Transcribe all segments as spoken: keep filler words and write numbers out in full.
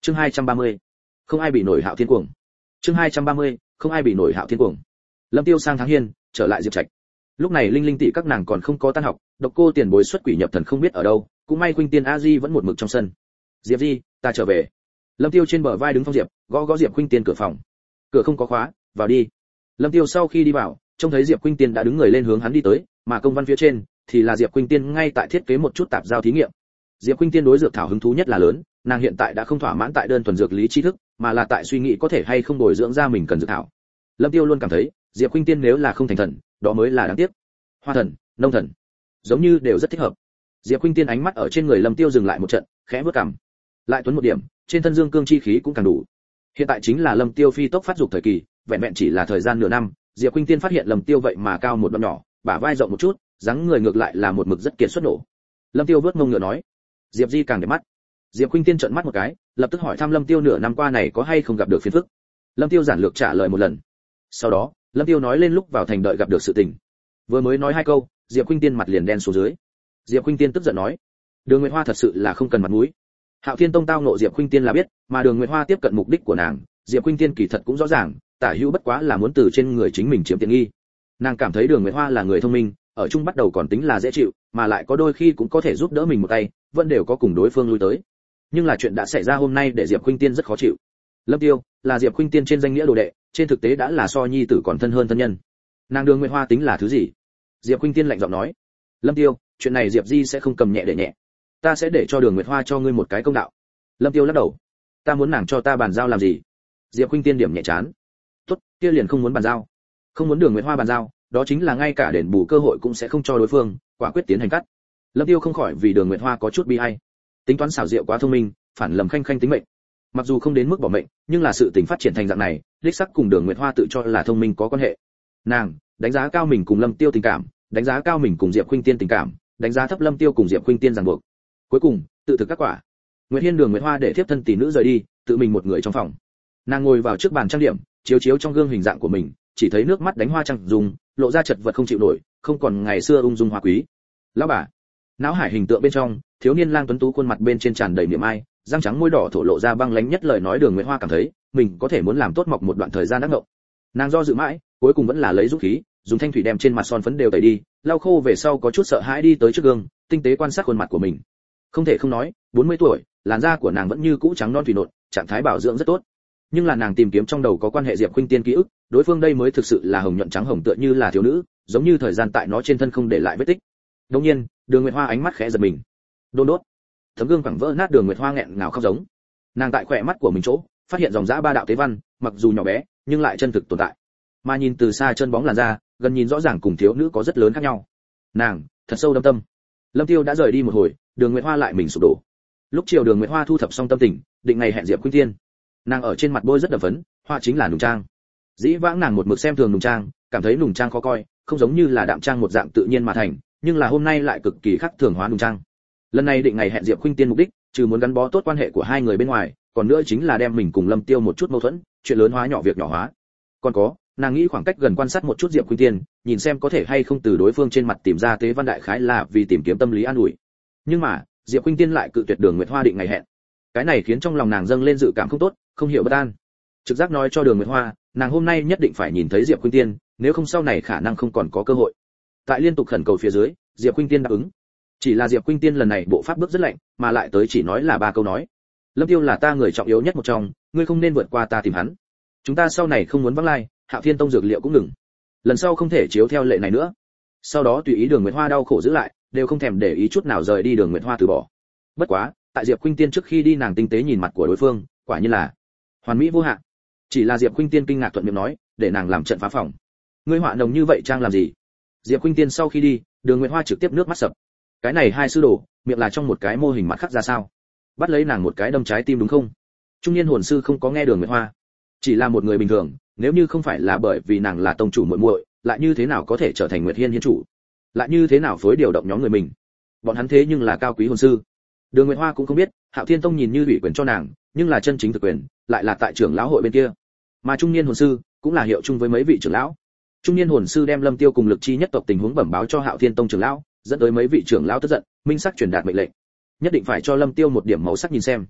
chương hai trăm ba mươi, không ai bị nổi Hạo Thiên cuồng. chương hai trăm ba mươi, không ai bị nổi Hạo Thiên cuồng. Lâm Tiêu sang tháng hiên, trở lại Diệp Trạch. Lúc này Linh Linh tỷ các nàng còn không có tan học, Độc Cô tiền bối xuất quỷ nhập thần không biết ở đâu, cũng may Khuynh Tiên A Di vẫn một mực trong sân. Diệp Di, ta trở về. Lâm Tiêu trên bờ vai đứng Phong Diệp, gõ gõ Diệp Khuynh Tiên cửa phòng. Cửa không có khóa, vào đi. Lâm Tiêu sau khi đi vào, trông thấy Diệp Khuynh Tiên đã đứng người lên hướng hắn đi tới, mà công văn phía trên thì là Diệp Khuynh Tiên ngay tại thiết kế một chút tạp giao thí nghiệm. Diệp Khuynh Tiên đối dược thảo hứng thú nhất là lớn, nàng hiện tại đã không thỏa mãn tại đơn thuần dược lý tri thức, mà là tại suy nghĩ có thể hay không bồi dưỡng ra mình cần dược thảo. Lâm Tiêu luôn cảm thấy, Diệp Khuynh Tiên nếu là không thành thần, đó mới là đáng tiếc. Hoa thần, nông thần, giống như đều rất thích hợp. Diệp Khuynh Tiên ánh mắt ở trên người Lâm Tiêu dừng lại một trận, khẽ bước cằm. Lại tuấn một điểm, trên thân dương cương chi khí cũng càng đủ. Hiện tại chính là Lâm Tiêu phi tốc phát dục thời kỳ, vẹn vẹn chỉ là thời gian nửa năm, Diệp Khuynh Tiên phát hiện Lâm Tiêu vậy mà cao một đoạn nhỏ, bả vai rộng một chút, dáng người ngược lại là một mực rất kiệt xuất nổ. Lâm Tiêu vớt mông ngựa nói, Diệp Di càng đẹp mắt. Diệp Khuynh Tiên trợn mắt một cái, lập tức hỏi thăm Lâm Tiêu nửa năm qua này có hay không gặp được phiền phức. Lâm Tiêu giản lược trả lời một lần. Sau đó, Lâm Tiêu nói lên lúc vào thành đợi gặp được sự tình. Vừa mới nói hai câu, Diệp Khuynh Tiên mặt liền đen xuống dưới. Diệp Khuynh Tiên tức giận nói, Đường Nguyệt Hoa thật sự là không cần mặt mũi. Hạo Thiên Tông tao nộ Diệp Khuynh Tiên là biết, mà Đường Nguyệt Hoa tiếp cận mục đích của nàng, Diệp Khuynh Tiên kỳ thật cũng rõ ràng, tả hữu bất quá là muốn từ trên người chính mình chiếm tiện nghi. Nàng cảm thấy Đường Nguyệt Hoa là người thông minh, ở chung bắt đầu còn tính là dễ chịu, mà lại có đôi khi cũng có thể giúp đỡ mình một tay, vẫn đều có cùng đối phương lui tới. Nhưng là chuyện đã xảy ra hôm nay để Diệp Khuynh Tiên rất khó chịu. Lâm Tiêu là Diệp Khuynh Tiên trên danh nghĩa đồ đệ, trên thực tế đã là so nhi tử còn thân hơn thân nhân. Nàng Đường Nguyệt Hoa tính là thứ gì? Diệp Khuynh Tiên lạnh giọng nói. Lâm Tiêu, chuyện này Diệp Di sẽ không cầm nhẹ để nhẹ. Ta sẽ để cho Đường Nguyệt Hoa cho ngươi một cái công đạo. Lâm Tiêu lắc đầu. Ta muốn nàng cho ta bàn giao làm gì? Diệp Khuynh Tiên điểm nhẹ chán. Tốt, kia liền không muốn bàn giao. Không muốn Đường Nguyệt Hoa bàn giao, đó chính là ngay cả đền bù cơ hội cũng sẽ không cho đối phương, quả quyết tiến hành cắt. Lâm Tiêu không khỏi vì Đường Nguyệt Hoa có chút bi ai. Tính toán xảo diệu quá thông minh, phản lầm khanh khanh tính mệnh. Mặc dù không đến mức bỏ mệnh, nhưng là sự tình phát triển thành dạng này, đích sắc cùng Đường Nguyệt Hoa tự cho là thông minh có quan hệ. Nàng đánh giá cao mình cùng Lâm Tiêu tình cảm, đánh giá cao mình cùng Diệp Khuynh Tiên tình cảm, đánh giá thấp Lâm Tiêu cùng Diệp Khuynh Tiên ràng buộc. Cuối cùng, tự thực các quả. Nguyệt Hiên Đường Nguyệt Hoa để tiếp thân tỷ nữ rời đi, tự mình một người trong phòng. Nàng ngồi vào trước bàn trang điểm, chiếu chiếu trong gương hình dạng của mình, chỉ thấy nước mắt đánh hoa trăng dùng, lộ ra chật vật không chịu nổi, không còn ngày xưa ung dung hoa quý. Lão bà, não hải hình tượng bên trong, thiếu niên lang tuấn tú khuôn mặt bên trên tràn đầy niềm ai, răng trắng môi đỏ thổ lộ ra băng lãnh nhất lời nói. Đường Nguyệt Hoa cảm thấy mình có thể muốn làm tốt mọc một đoạn thời gian đắc ngộng. Nàng do dự mãi, cuối cùng vẫn là lấy dũng khí, dùng thanh thủy đem trên mặt son phấn đều tẩy đi, lau khô về sau có chút sợ hãi đi tới trước gương, tinh tế quan sát khuôn mặt của mình. Không thể không nói, bốn mươi tuổi, làn da của nàng vẫn như cũ trắng non thủy nộn, trạng thái bảo dưỡng rất tốt. Nhưng là nàng tìm kiếm trong đầu có quan hệ Diệp Khuynh Tiên ký ức, đối phương đây mới thực sự là hồng nhuận trắng hồng tựa như là thiếu nữ, giống như thời gian tại nó trên thân không để lại vết tích. Đương nhiên, Đường Nguyệt Hoa ánh mắt khẽ giật mình. Đôn đốt. Tấm gương phẳng vỡ nát, Đường Nguyệt Hoa nghẹn ngào khóc giống. Nàng tại khỏe mắt của mình chỗ, phát hiện dòng dã ba đạo tế văn, mặc dù nhỏ bé, nhưng lại chân thực tồn tại. Mà nhìn từ xa chân bóng làn da, gần nhìn rõ ràng cùng thiếu nữ có rất lớn khác nhau. Nàng thật sâu đâm tâm. Lâm Tiêu đã rời đi một hồi, Đường Nguyệt Hoa lại mình sụp đổ. Lúc chiều Đường Nguyệt Hoa thu thập xong tâm tình, định ngày hẹn Diệp Khuynh Tiên. Nàng ở trên mặt bôi rất đậm phấn, hoa chính là nùng trang. Dĩ vãng nàng một mực xem thường nùng trang, cảm thấy nùng trang khó coi, không giống như là đạm trang một dạng tự nhiên mà thành, nhưng là hôm nay lại cực kỳ khác thường hóa nùng trang. Lần này định ngày hẹn Diệp Khuynh Tiên mục đích, trừ muốn gắn bó tốt quan hệ của hai người bên ngoài, còn nữa chính là đem mình cùng Lâm Tiêu một chút mâu thuẫn, chuyện lớn hóa nhỏ việc nhỏ hóa. Còn có, nàng nghĩ khoảng cách gần quan sát một chút Diệp Khuynh Tiên, nhìn xem có thể hay không từ đối phương trên mặt tìm ra tế văn đại khái là vì tìm kiếm tâm lý an ủi. Nhưng mà, Diệp Khuynh Tiên lại cự tuyệt Đường Nguyệt Hoa định ngày hẹn. Cái này khiến trong lòng nàng dâng lên dự cảm không tốt, không hiểu bất an. Trực giác nói cho Đường Nguyệt Hoa, nàng hôm nay nhất định phải nhìn thấy Diệp Khuynh Tiên, nếu không sau này khả năng không còn có cơ hội. Tại liên tục khẩn cầu phía dưới, Diệp Khuynh Tiên đáp ứng. Chỉ là Diệp Khuynh Tiên lần này bộ pháp bước rất lạnh, mà lại tới chỉ nói là ba câu nói. Lâm Tiêu là ta người trọng yếu nhất một trong, ngươi không nên vượt qua ta tìm hắn. Chúng ta sau này không muốn vắng lai, Hạo Thiên Tông dược liệu cũng ngừng. Lần sau không thể chiếu theo lệ này nữa. Sau đó tùy ý Đường Nguyệt Hoa đau khổ giữ lại, đều không thèm để ý chút nào rời đi. Đường Nguyệt Hoa từ bỏ. Bất quá, tại Diệp Khuynh Tiên trước khi đi nàng tinh tế nhìn mặt của đối phương, quả nhiên là hoàn mỹ vô hạn. Chỉ là Diệp Khuynh Tiên kinh ngạc thuận miệng nói, để nàng làm trận phá phòng. Ngươi họa nồng như vậy trang làm gì? Diệp Khuynh Tiên sau khi đi, Đường Nguyệt Hoa trực tiếp nước mắt sập. Cái này hai sư đồ, miệng là trong một cái mô hình mặt khác ra sao? Bắt lấy nàng một cái đâm trái tim đúng không? Trung niên hồn sư không có nghe Đường Nguyệt Hoa, chỉ là một người bình thường, nếu như không phải là bởi vì nàng là tông chủ muội muội, lại như thế nào có thể trở thành Nguyệt Hiên hiên chủ? Lại như thế nào phối điều động nhóm người mình? Bọn hắn thế nhưng là cao quý hồn sư. Đường Nguyệt Hoa cũng không biết, Hạo Thiên Tông nhìn như ủy quyền cho nàng, nhưng là chân chính thực quyền lại là tại trưởng lão hội bên kia. Mà trung niên hồn sư cũng là hiệu chung với mấy vị trưởng lão. Trung niên hồn sư đem Lâm Tiêu cùng Lực Chi nhất tộc tình huống bẩm báo cho Hạo Thiên Tông trưởng lão, dẫn tới mấy vị trưởng lão tức giận, minh sắc truyền đạt mệnh lệnh, nhất định phải cho Lâm Tiêu một điểm màu sắc nhìn xem.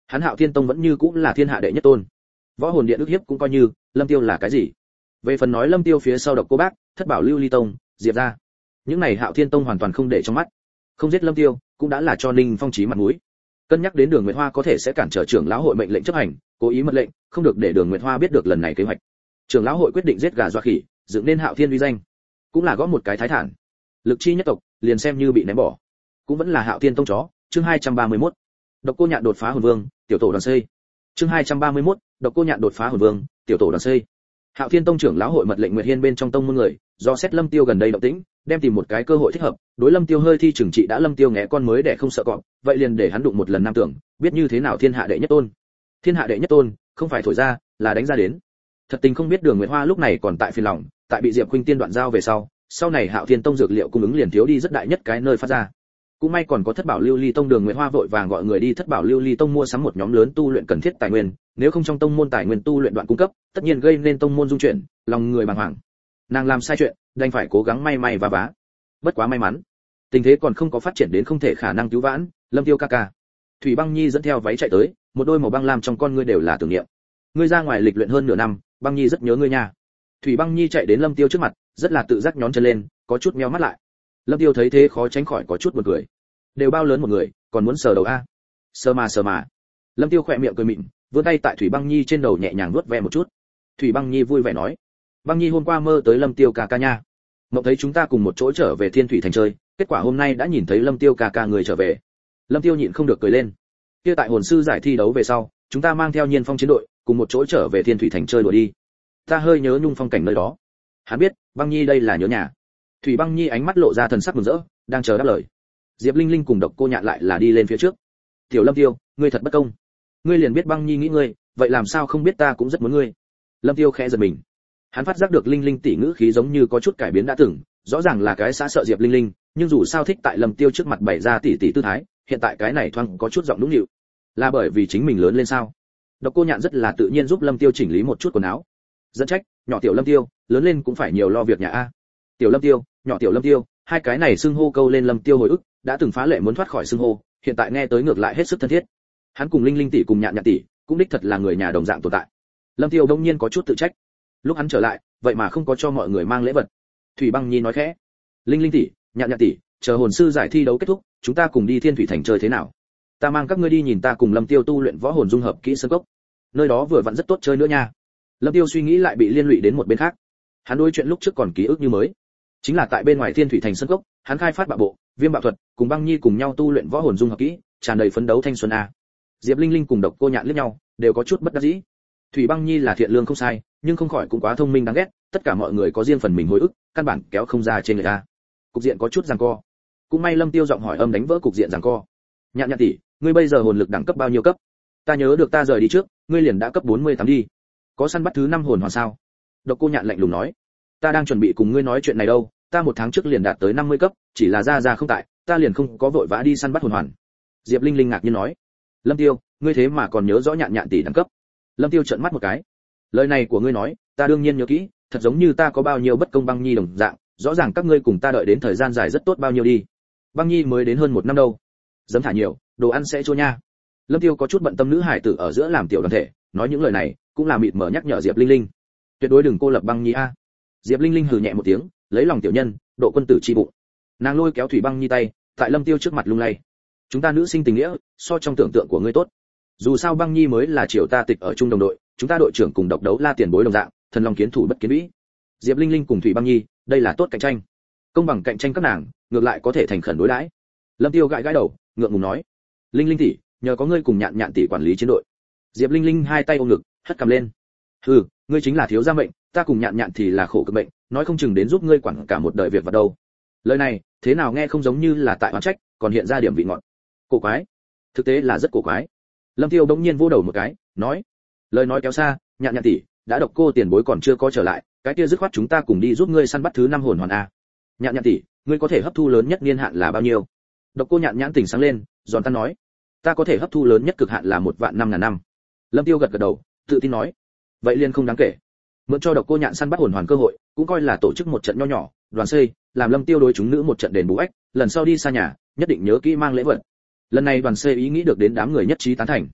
Hắn Hạo Thiên Tông vẫn như cũng là thiên hạ đệ nhất tôn. Võ hồn điện ức hiếp cũng coi như, Lâm Tiêu là cái gì? Về phần nói Lâm Tiêu phía sau Độc Cô Bác, Thất Bảo Lưu Ly Tông, Diệp gia, những này Hạo Thiên Tông hoàn toàn không để trong mắt. Không giết Lâm Tiêu, cũng đã là cho Ninh Phong Chí mặt mũi. Cân nhắc đến Đường Nguyệt Hoa có thể sẽ cản trở trưởng lão hội mệnh lệnh chấp hành, cố ý mật lệnh, không được để Đường Nguyệt Hoa biết được lần này kế hoạch. Trưởng lão hội quyết định giết gà dọa khỉ, dựng nên Hạo Thiên uy danh, cũng là góp một cái thái thản. Lực chi nhất tộc, liền xem như bị ném bỏ, cũng vẫn là Hạo Thiên Tông chó. Chương hai trăm ba mươi mốt. Độc Cô Nhạn đột phá hồn vương, tiểu tổ đoàn xây. Chương hai trăm ba mươi mốt. Độc Cô Nhạn đột phá hồn vương, tiểu tổ đoàn xây. Hạo Thiên Tông trưởng lão hội mật lệnh Nguyệt Hiên bên trong tông môn người, do xét Lâm Tiêu gần đây động tĩnh, đem tìm một cái cơ hội thích hợp, đối Lâm Tiêu hơi thi trừng trị đã Lâm Tiêu ngẽ con mới để không sợ cọp, vậy liền để hắn đụng một lần nam tưởng, biết như thế nào thiên hạ đệ nhất tôn. Thiên hạ đệ nhất tôn, không phải thổi ra, là đánh ra đến. Thật tình không biết Đường Nguyệt Hoa lúc này còn tại phiền lòng, tại bị Diệp Khuynh Tiên đoạn giao về sau, sau này Hạo Thiên Tông dược liệu cung ứng liền thiếu đi rất đại nhất cái nơi phát ra. Cũng may còn có Thất Bảo Lưu Ly Tông, Đường Nguyệt Hoa vội vàng gọi người đi Thất Bảo Lưu Ly Tông mua sắm một nhóm lớn tu luyện cần thiết tài nguyên, nếu không trong tông môn tài nguyên tu luyện đoạn cung cấp, tất nhiên gây nên tông môn dung chuyển, lòng người bàng hoàng. Nàng làm sai chuyện, đành phải cố gắng may may và vá. Bất quá may mắn, tình thế còn không có phát triển đến không thể khả năng cứu vãn. Lâm Tiêu ca ca, Thủy Băng Nhi dẫn theo váy chạy tới, một đôi màu băng lam trong con ngươi đều là tưởng niệm. Ngươi ra ngoài lịch luyện hơn nửa năm, Băng Nhi rất nhớ ngươi nha. Thủy Băng Nhi chạy đến Lâm Tiêu trước mặt, rất là tự giác nhón chân lên, có chút meo mắt lại. Lâm Tiêu thấy thế khó tránh khỏi có chút buồn cười. Đều bao lớn một người, còn muốn sờ đầu a? Sờ mà sờ mà. Lâm Tiêu khỏe miệng cười mỉm, vươn tay tại Thủy Băng Nhi trên đầu nhẹ nhàng vuốt ve một chút. Thủy Băng Nhi vui vẻ nói: Băng Nhi hôm qua mơ tới Lâm Tiêu ca ca nha. Mộng thấy chúng ta cùng một chỗ trở về Thiên Thủy Thành chơi, kết quả hôm nay đã nhìn thấy Lâm Tiêu ca ca người trở về. Lâm Tiêu nhịn không được cười lên. Kia tại hồn sư giải thi đấu về sau, chúng ta mang theo Nhiên Phong chiến đội, cùng một chỗ trở về Thiên Thủy Thành chơi đùa đi. Ta hơi nhớ nhung phong cảnh nơi đó. Hắn biết, Băng Nhi đây là nhớ nhà. Thủy Băng Nhi ánh mắt lộ ra thần sắc mừng rỡ, đang chờ đáp lời. Diệp Linh Linh cùng Độc Cô Nhạn lại là đi lên phía trước. Tiểu Lâm Tiêu, ngươi thật bất công. Ngươi liền biết Băng Nhi nghĩ ngươi, vậy làm sao không biết ta cũng rất muốn ngươi. Lâm Tiêu khẽ giật mình. Hắn phát giác được Linh Linh tỷ ngữ khí giống như có chút cải biến đã từng, rõ ràng là cái xã sợ Diệp Linh Linh, nhưng dù sao thích tại Lâm Tiêu trước mặt bày ra tỷ tỷ tư thái, hiện tại cái này thoáng có chút giọng nũng nịu. Là bởi vì chính mình lớn lên sao? Độc Cô Nhạn rất là tự nhiên giúp Lâm Tiêu chỉnh lý một chút quần áo. Dẫn trách, nhỏ Tiểu Lâm Tiêu, lớn lên cũng phải nhiều lo việc nhà a. Tiểu Lâm Tiêu, nhỏ Tiểu Lâm Tiêu, hai cái này xưng hô câu lên Lâm Tiêu hồi ức, đã từng phá lệ muốn thoát khỏi xưng hô, hiện tại nghe tới ngược lại hết sức thân thiết. Hắn cùng Linh Linh tỷ cùng Nhạn Nhạn tỷ, cũng đích thật là người nhà đồng dạng tồn tại. Lâm Tiêu đông nhiên có chút tự trách. Lúc hắn trở lại, vậy mà không có cho mọi người mang lễ vật. Thủy Băng Nhi nói khẽ: Linh Linh tỷ, Nhạn Nhạn tỷ, chờ hồn sư giải thi đấu kết thúc, chúng ta cùng đi Thiên Thủy Thành chơi thế nào? Ta mang các ngươi đi nhìn ta cùng Lâm Tiêu tu luyện võ hồn dung hợp kỹ sơn cốc. Nơi đó vừa vặn rất tốt chơi nữa nha. Lâm Tiêu suy nghĩ lại bị liên lụy đến một bên khác. Hắn đối chuyện lúc trước còn ký ức như mới. Chính là tại bên ngoài Thiên Thủy Thành sơn cốc, hắn khai phát bạo bộ, viêm bạo thuật, cùng Băng Nhi cùng nhau tu luyện võ hồn dung hợp kỹ, tràn đầy phấn đấu thanh xuân a. Diệp Linh Linh cùng Độc Cô Nhạn liếc nhau, đều có chút bất đắc dĩ. Thủy Băng Nhi là thiện lương không sai, nhưng không khỏi cũng quá thông minh đáng ghét, tất cả mọi người có riêng phần mình hồi ức, căn bản kéo không ra trên người ta. Cục diện có chút giằng co. Cũng may Lâm Tiêu giọng hỏi âm đánh vỡ cục diện giằng co. Nhạn Nhạn tỷ, ngươi bây giờ hồn lực đẳng cấp bao nhiêu cấp? Ta nhớ được ta rời đi trước, ngươi liền đã cấp bốn mươi tám đi. Có săn bắt thứ năm hồn hoàn sao? Độc Cô Nhạn lạnh lùng nói. Ta đang chuẩn bị cùng ngươi nói chuyện này đâu, ta một tháng trước liền đạt tới năm mươi cấp, chỉ là ra ra không tại, ta liền không có vội vã đi săn bắt hồn hoàn. Diệp Linh Linh ngạc nhiên nói. Lâm Tiêu, ngươi thế mà còn nhớ rõ Nhạn Nhạn tỷ đẳng cấp? Lâm Tiêu trợn mắt một cái. Lời này của ngươi nói, ta đương nhiên nhớ kỹ, thật giống như ta có bao nhiêu bất công Băng Nhi đồng dạng, rõ ràng các ngươi cùng ta đợi đến thời gian dài rất tốt bao nhiêu đi. Băng Nhi mới đến hơn một năm đâu. Dám thả nhiều, đồ ăn sẽ chua nha. Lâm Tiêu có chút bận tâm nữ hải tử ở giữa làm tiểu đoàn thể, nói những lời này, cũng là mịt mờ nhắc nhở Diệp Linh Linh. Tuyệt đối đừng cô lập Băng Nhi a. Diệp Linh Linh hừ nhẹ một tiếng, lấy lòng tiểu nhân, độ quân tử chi bụng. Nàng lôi kéo Thủy Băng Nhi tay, tại Lâm Tiêu trước mặt lung lay. Chúng ta nữ sinh tình nghĩa, so trong tưởng tượng của ngươi tốt. Dù sao Băng Nhi mới là triều ta tịch ở chung đồng đội, chúng ta đội trưởng cùng độc đấu la tiền bối đồng dạng, thần long kiến thủ bất kiến vĩ. Diệp Linh Linh cùng Thủy Băng Nhi, đây là tốt cạnh tranh. Công bằng cạnh tranh các nàng, ngược lại có thể thành khẩn đối đãi. Lâm Tiêu gãi gãi đầu, ngượng ngùng nói: Linh Linh tỷ, nhờ có ngươi cùng Nhạn Nhạn tỷ quản lý chiến đội. Diệp Linh Linh hai tay ôm ngực, hất cằm lên. Hừ, ngươi chính là thiếu gia mệnh, ta cùng Nhạn Nhạn thì là khổ cực mệnh, nói không chừng đến giúp ngươi quản cả một đời việc vật đâu. Lời này, thế nào nghe không giống như là tại oán trách, còn hiện ra điểm vị ngọt. Cổ quái, thực tế là rất cổ quái. Lâm Tiêu bỗng nhiên vỗ đầu một cái, nói: lời nói kéo xa, Nhạn Nhạn tỷ, đã độc cô tiền bối còn chưa có trở lại, cái kia dứt khoát chúng ta cùng đi giúp ngươi săn bắt thứ năm hồn hoàn a. Nhạn Nhạn tỷ, ngươi có thể hấp thu lớn nhất niên hạn là bao nhiêu? Độc cô Nhạn nhãn tỉnh sáng lên, giòn tan nói: ta có thể hấp thu lớn nhất cực hạn là một vạn năm ngàn năm. Lâm Tiêu gật gật đầu, tự tin nói: vậy liền không đáng kể. Mượn cho Độc Cô Nhạn săn bắt hồn hoàn cơ hội, cũng coi là tổ chức một trận nho nhỏ, đoàn xây, làm Lâm Tiêu đối chúng nữ một trận đền bù ách, lần sau đi xa nhà, nhất định nhớ kỹ mang lễ vật. Lần này đoàn xây ý nghĩ được đến đám người nhất trí tán thành.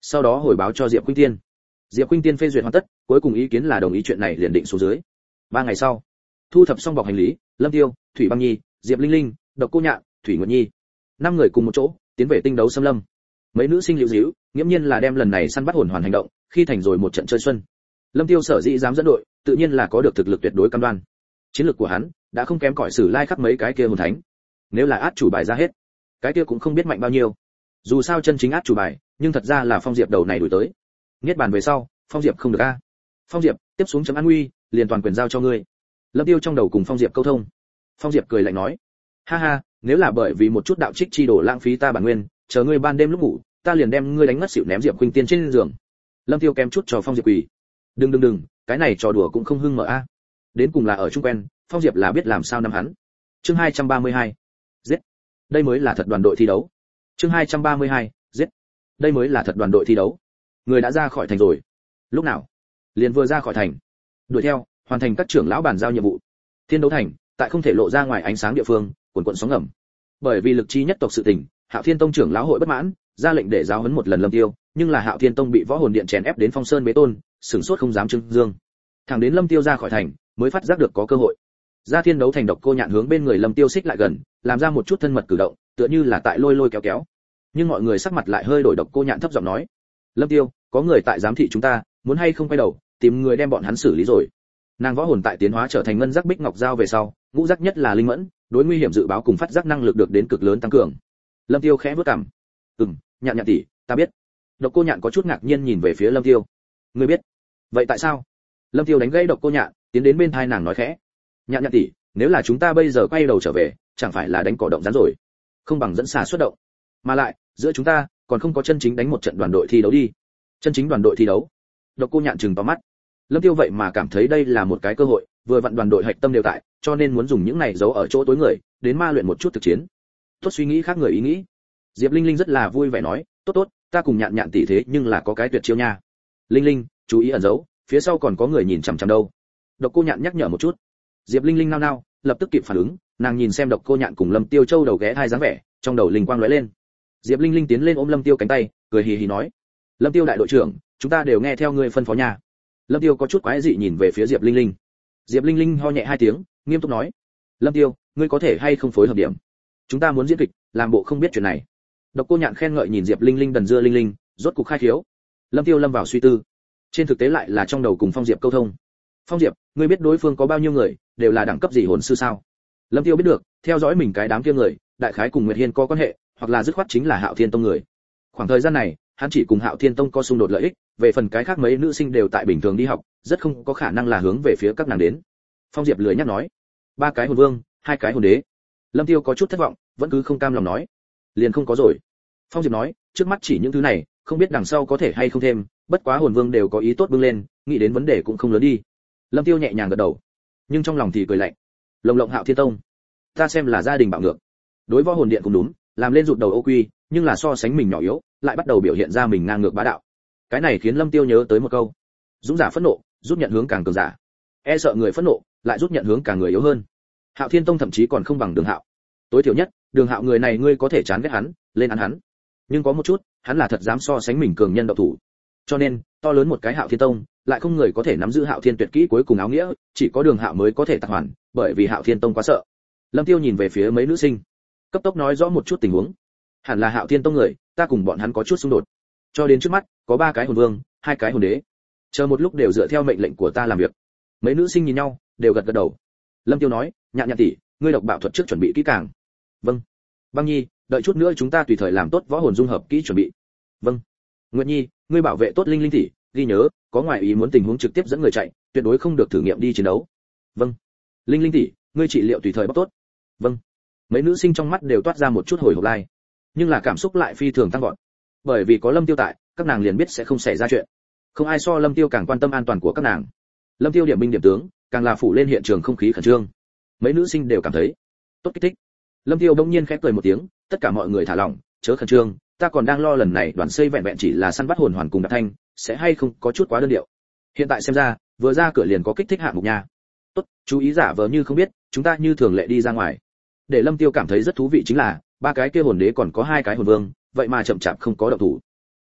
sau đó hồi báo cho Diệp Khuynh Tiên. Diệp Khuynh Tiên phê duyệt hoàn tất, cuối cùng ý kiến là đồng ý chuyện này liền định xuống dưới. Ba ngày sau, thu thập xong bọc hành lý, Lâm Tiêu, Thủy Băng Nhi, Diệp Linh Linh, Độc Cô Nhạn, Thủy Nguyệt Nhi, năm người cùng một chỗ tiến về tinh đấu xâm lâm. Mấy nữ sinh liễu díu, nghiễm nhiên là đem lần này săn bắt hồn hoàn hành động, khi thành rồi một trận chơi xuân. Lâm Tiêu sở dĩ dám dẫn đội, tự nhiên là có được thực lực tuyệt đối cam đoan. Chiến lược của hắn đã không kém cỏi Sử Lai khắc mấy cái kia hồn thánh. Nếu là át chủ bài ra hết, cái kia cũng không biết mạnh bao nhiêu. Dù sao chân chính át chủ bài, nhưng thật ra là Phong Diệp đầu này đuổi tới. Niết bàn về sau, Phong Diệp không được a. Phong Diệp, tiếp xuống chấm an nguy, liền toàn quyền giao cho ngươi. Lâm Tiêu trong đầu cùng Phong Diệp câu thông. Phong Diệp cười lạnh nói: "Ha ha, nếu là bởi vì một chút đạo trích chi đổ lãng phí ta bản nguyên, chờ ngươi ban đêm lúc ngủ, ta liền đem ngươi đánh ngất xỉu ném Diệp Khuynh Tiên trên giường." Lâm Tiêu kém chút cho Phong Diệp quỳ. "Đừng đừng đừng, cái này trò đùa cũng không hưng mở a." Đến cùng là ở chung quen, Phong Diệp là biết làm sao nắm hắn. Chương hai trăm ba mươi hai. Giết. Đây mới là thật đoàn đội thi đấu. Chương hai trăm ba mươi hai. Giết. Đây mới là thật đoàn đội thi đấu. Người đã ra khỏi thành rồi. Lúc nào? Liền vừa ra khỏi thành. Đuổi theo, hoàn thành các trưởng lão bàn giao nhiệm vụ. Thiên đấu thành, tại không thể lộ ra ngoài ánh sáng địa phương, cuồn cuộn sóng ngầm. Bởi vì lực chi nhất tộc sự tình, Hạo Thiên Tông trưởng lão hội bất mãn, ra lệnh để giáo huấn một lần Lâm Tiêu, nhưng là Hạo Thiên Tông bị võ hồn điện chèn ép đến phong sơn bế tôn, sửng sốt không dám trưng dương. Thẳng đến Lâm Tiêu ra khỏi thành, mới phát giác được có cơ hội. Ra Thiên đấu thành Độc Cô Nhạn hướng bên người Lâm Tiêu xích lại gần, làm ra một chút thân mật cử động, tựa như là tại lôi lôi kéo kéo. Nhưng mọi người sắc mặt lại hơi đổi. Độc Cô Nhạn thấp giọng nói: "Lâm Tiêu, có người tại giám thị chúng ta, muốn hay không quay đầu, tìm người đem bọn hắn xử lý rồi." Nàng võ hồn tại tiến hóa trở thành ngân giác bích ngọc dao về sau, ngũ giác nhất là linh mẫn, đối nguy hiểm dự báo cùng phát giác năng lực được đến cực lớn tăng cường. Lâm Tiêu khẽ vuốt cằm. "Ừm, Nhạn Nhạn tỷ, ta biết." Độc Cô Nhạn có chút ngạc nhiên nhìn về phía Lâm Tiêu. "Ngươi biết? Vậy tại sao?" Lâm Tiêu đánh gãy Độc Cô Nhạn, tiến đến bên tai nàng nói khẽ: "Nhạn Nhạn tỷ, nếu là chúng ta bây giờ quay đầu trở về, chẳng phải là đánh cỏ động rắn rồi? Không bằng dẫn xà xuất động. Mà lại, giữa chúng ta còn không có chân chính đánh một trận đoàn đội thi đấu đi." Chân chính đoàn đội thi đấu? Độc Cô Nhạn trừng to mắt. Lâm Tiêu vậy mà cảm thấy đây là một cái cơ hội, vừa vặn đoàn đội hạch tâm đều tại, cho nên muốn dùng những này giấu ở chỗ tối người, đến ma luyện một chút thực chiến. Tốt suy nghĩ khác người ý nghĩ. Diệp Linh Linh rất là vui vẻ nói: "Tốt tốt, ta cùng Nhạn Nhạn tỷ thế nhưng là có cái tuyệt chiêu nha. Linh Linh, chú ý ẩn giấu, phía sau còn có người nhìn chằm chằm đâu." Độc Cô Nhạn nhắc nhở một chút. Diệp Linh Linh nao nao, lập tức kịp phản ứng, nàng nhìn xem Độc Cô Nhạn cùng Lâm Tiêu châu đầu ghé thai dáng vẻ, trong đầu linh quang lóe lên. Diệp Linh Linh tiến lên ôm Lâm Tiêu cánh tay, cười hì hì nói: "Lâm Tiêu đại đội trưởng, chúng ta đều nghe theo ngươi phân phó nha." Lâm Tiêu có chút quái dị nhìn về phía Diệp Linh Linh. Diệp Linh Linh ho nhẹ hai tiếng, nghiêm túc nói: "Lâm Tiêu, ngươi có thể hay không phối hợp điểm? Chúng ta muốn diễn kịch, làm bộ không biết chuyện này." Độc Cô Nhạn khen ngợi nhìn Diệp Linh Linh đần dưa Linh Linh, rốt cục khai khiếu. Lâm Tiêu lâm vào suy tư. Trên thực tế lại là trong đầu cùng Phong Diệp câu thông. "Phong Diệp, ngươi biết đối phương có bao nhiêu người, đều là đẳng cấp gì hồn sư sao?" Lâm Tiêu biết được, theo dõi mình cái đám kia người, đại khái cùng Nguyệt Hiên có quan hệ, hoặc là dứt khoát chính là Hạo Thiên Tông người. Khoảng thời gian này, hắn chỉ cùng Hạo Thiên Tông có xung đột lợi ích, về phần cái khác mấy nữ sinh đều tại bình thường đi học, rất không có khả năng là hướng về phía các nàng đến. Phong Diệp lười nhắc nói: "Ba cái hồn vương, hai cái hồn đế." Lâm Tiêu có chút thất vọng, vẫn cứ không cam lòng nói: "Liền không có rồi." Phong Diệp nói: "Trước mắt chỉ những thứ này, không biết đằng sau có thể hay không thêm, bất quá hồn vương đều có ý tốt bưng lên, nghĩ đến vấn đề cũng không lớn đi." Lâm Tiêu nhẹ nhàng gật đầu, nhưng trong lòng thì cười lạnh. Lồng lộng Hạo Thiên Tông, ta xem là gia đình bạo ngược. Đối võ hồn điện cũng đúng, làm lên rụt đầu ô quy, nhưng là so sánh mình nhỏ yếu, lại bắt đầu biểu hiện ra mình ngang ngược bá đạo. Cái này khiến Lâm Tiêu nhớ tới một câu: dũng giả phẫn nộ, rút nhận hướng càng cường giả. E sợ người phẫn nộ, lại rút nhận hướng càng người yếu hơn. Hạo Thiên Tông thậm chí còn không bằng Đường Hạo. Tối thiểu nhất, Đường Hạo người này ngươi có thể chán ghét hắn, lên án hắn. Nhưng có một chút, hắn là thật dám so sánh mình cường nhân độc thủ. Cho nên, to lớn một cái Hạo Thiên Tông, lại không người có thể nắm giữ Hạo Thiên tuyệt kỹ cuối cùng áo nghĩa, chỉ có Đường Hạo mới có thể tạc hoàn, bởi vì Hạo Thiên Tông quá sợ. Lâm Tiêu nhìn về phía mấy nữ sinh, cấp tốc nói rõ một chút tình huống. Hẳn là Hạo Thiên Tông người, ta cùng bọn hắn có chút xung đột. Cho đến trước mắt, có ba cái hồn vương, hai cái hồn đế. Chờ một lúc đều dựa theo mệnh lệnh của ta làm việc. Mấy nữ sinh nhìn nhau, đều gật gật đầu. Lâm Tiêu nói: "Nhạn Nhạn tỷ, ngươi độc bạo thuật trước chuẩn bị kỹ càng." "Vâng." "Băng Nhi, đợi chút nữa chúng ta tùy thời làm tốt võ hồn dung hợp kỹ chuẩn bị." "Vâng." "Nguyệt Nhi, ngươi bảo vệ tốt Linh Linh tỷ, ghi nhớ, có ngoại ý muốn tình huống trực tiếp dẫn người chạy, tuyệt đối không được thử nghiệm đi chiến đấu." "Vâng." "Linh Linh tỷ, ngươi trị liệu tùy thời bóc tốt." "Vâng." Mấy nữ sinh trong mắt đều toát ra một chút hồi hộp lai, nhưng là cảm xúc lại phi thường tăng vọt. Bởi vì có Lâm Tiêu tại, các nàng liền biết sẽ không xảy ra chuyện. Không ai so Lâm Tiêu càng quan tâm an toàn của các nàng. Lâm Tiêu điểm binh điểm tướng, càng là phủ lên hiện trường không khí khẩn trương. Mấy nữ sinh đều cảm thấy tốt kích thích. Lâm Tiêu bỗng nhiên khẽ cười một tiếng, tất cả mọi người thả lỏng, chớ khẩn trương, ta còn đang lo lần này đoàn xây vẹn vẹn chỉ là săn bắt hồn hoàn cùng Đạp Thanh, sẽ hay không có chút quá đơn điệu. Hiện tại xem ra, vừa ra cửa liền có kích thích hạng mục nha. Tốt, chú ý giả vờ như không biết, chúng ta như thường lệ đi ra ngoài. Để Lâm Tiêu cảm thấy rất thú vị chính là, ba cái kia hồn đế còn có hai cái hồn vương, vậy mà chậm chạp không có động thủ.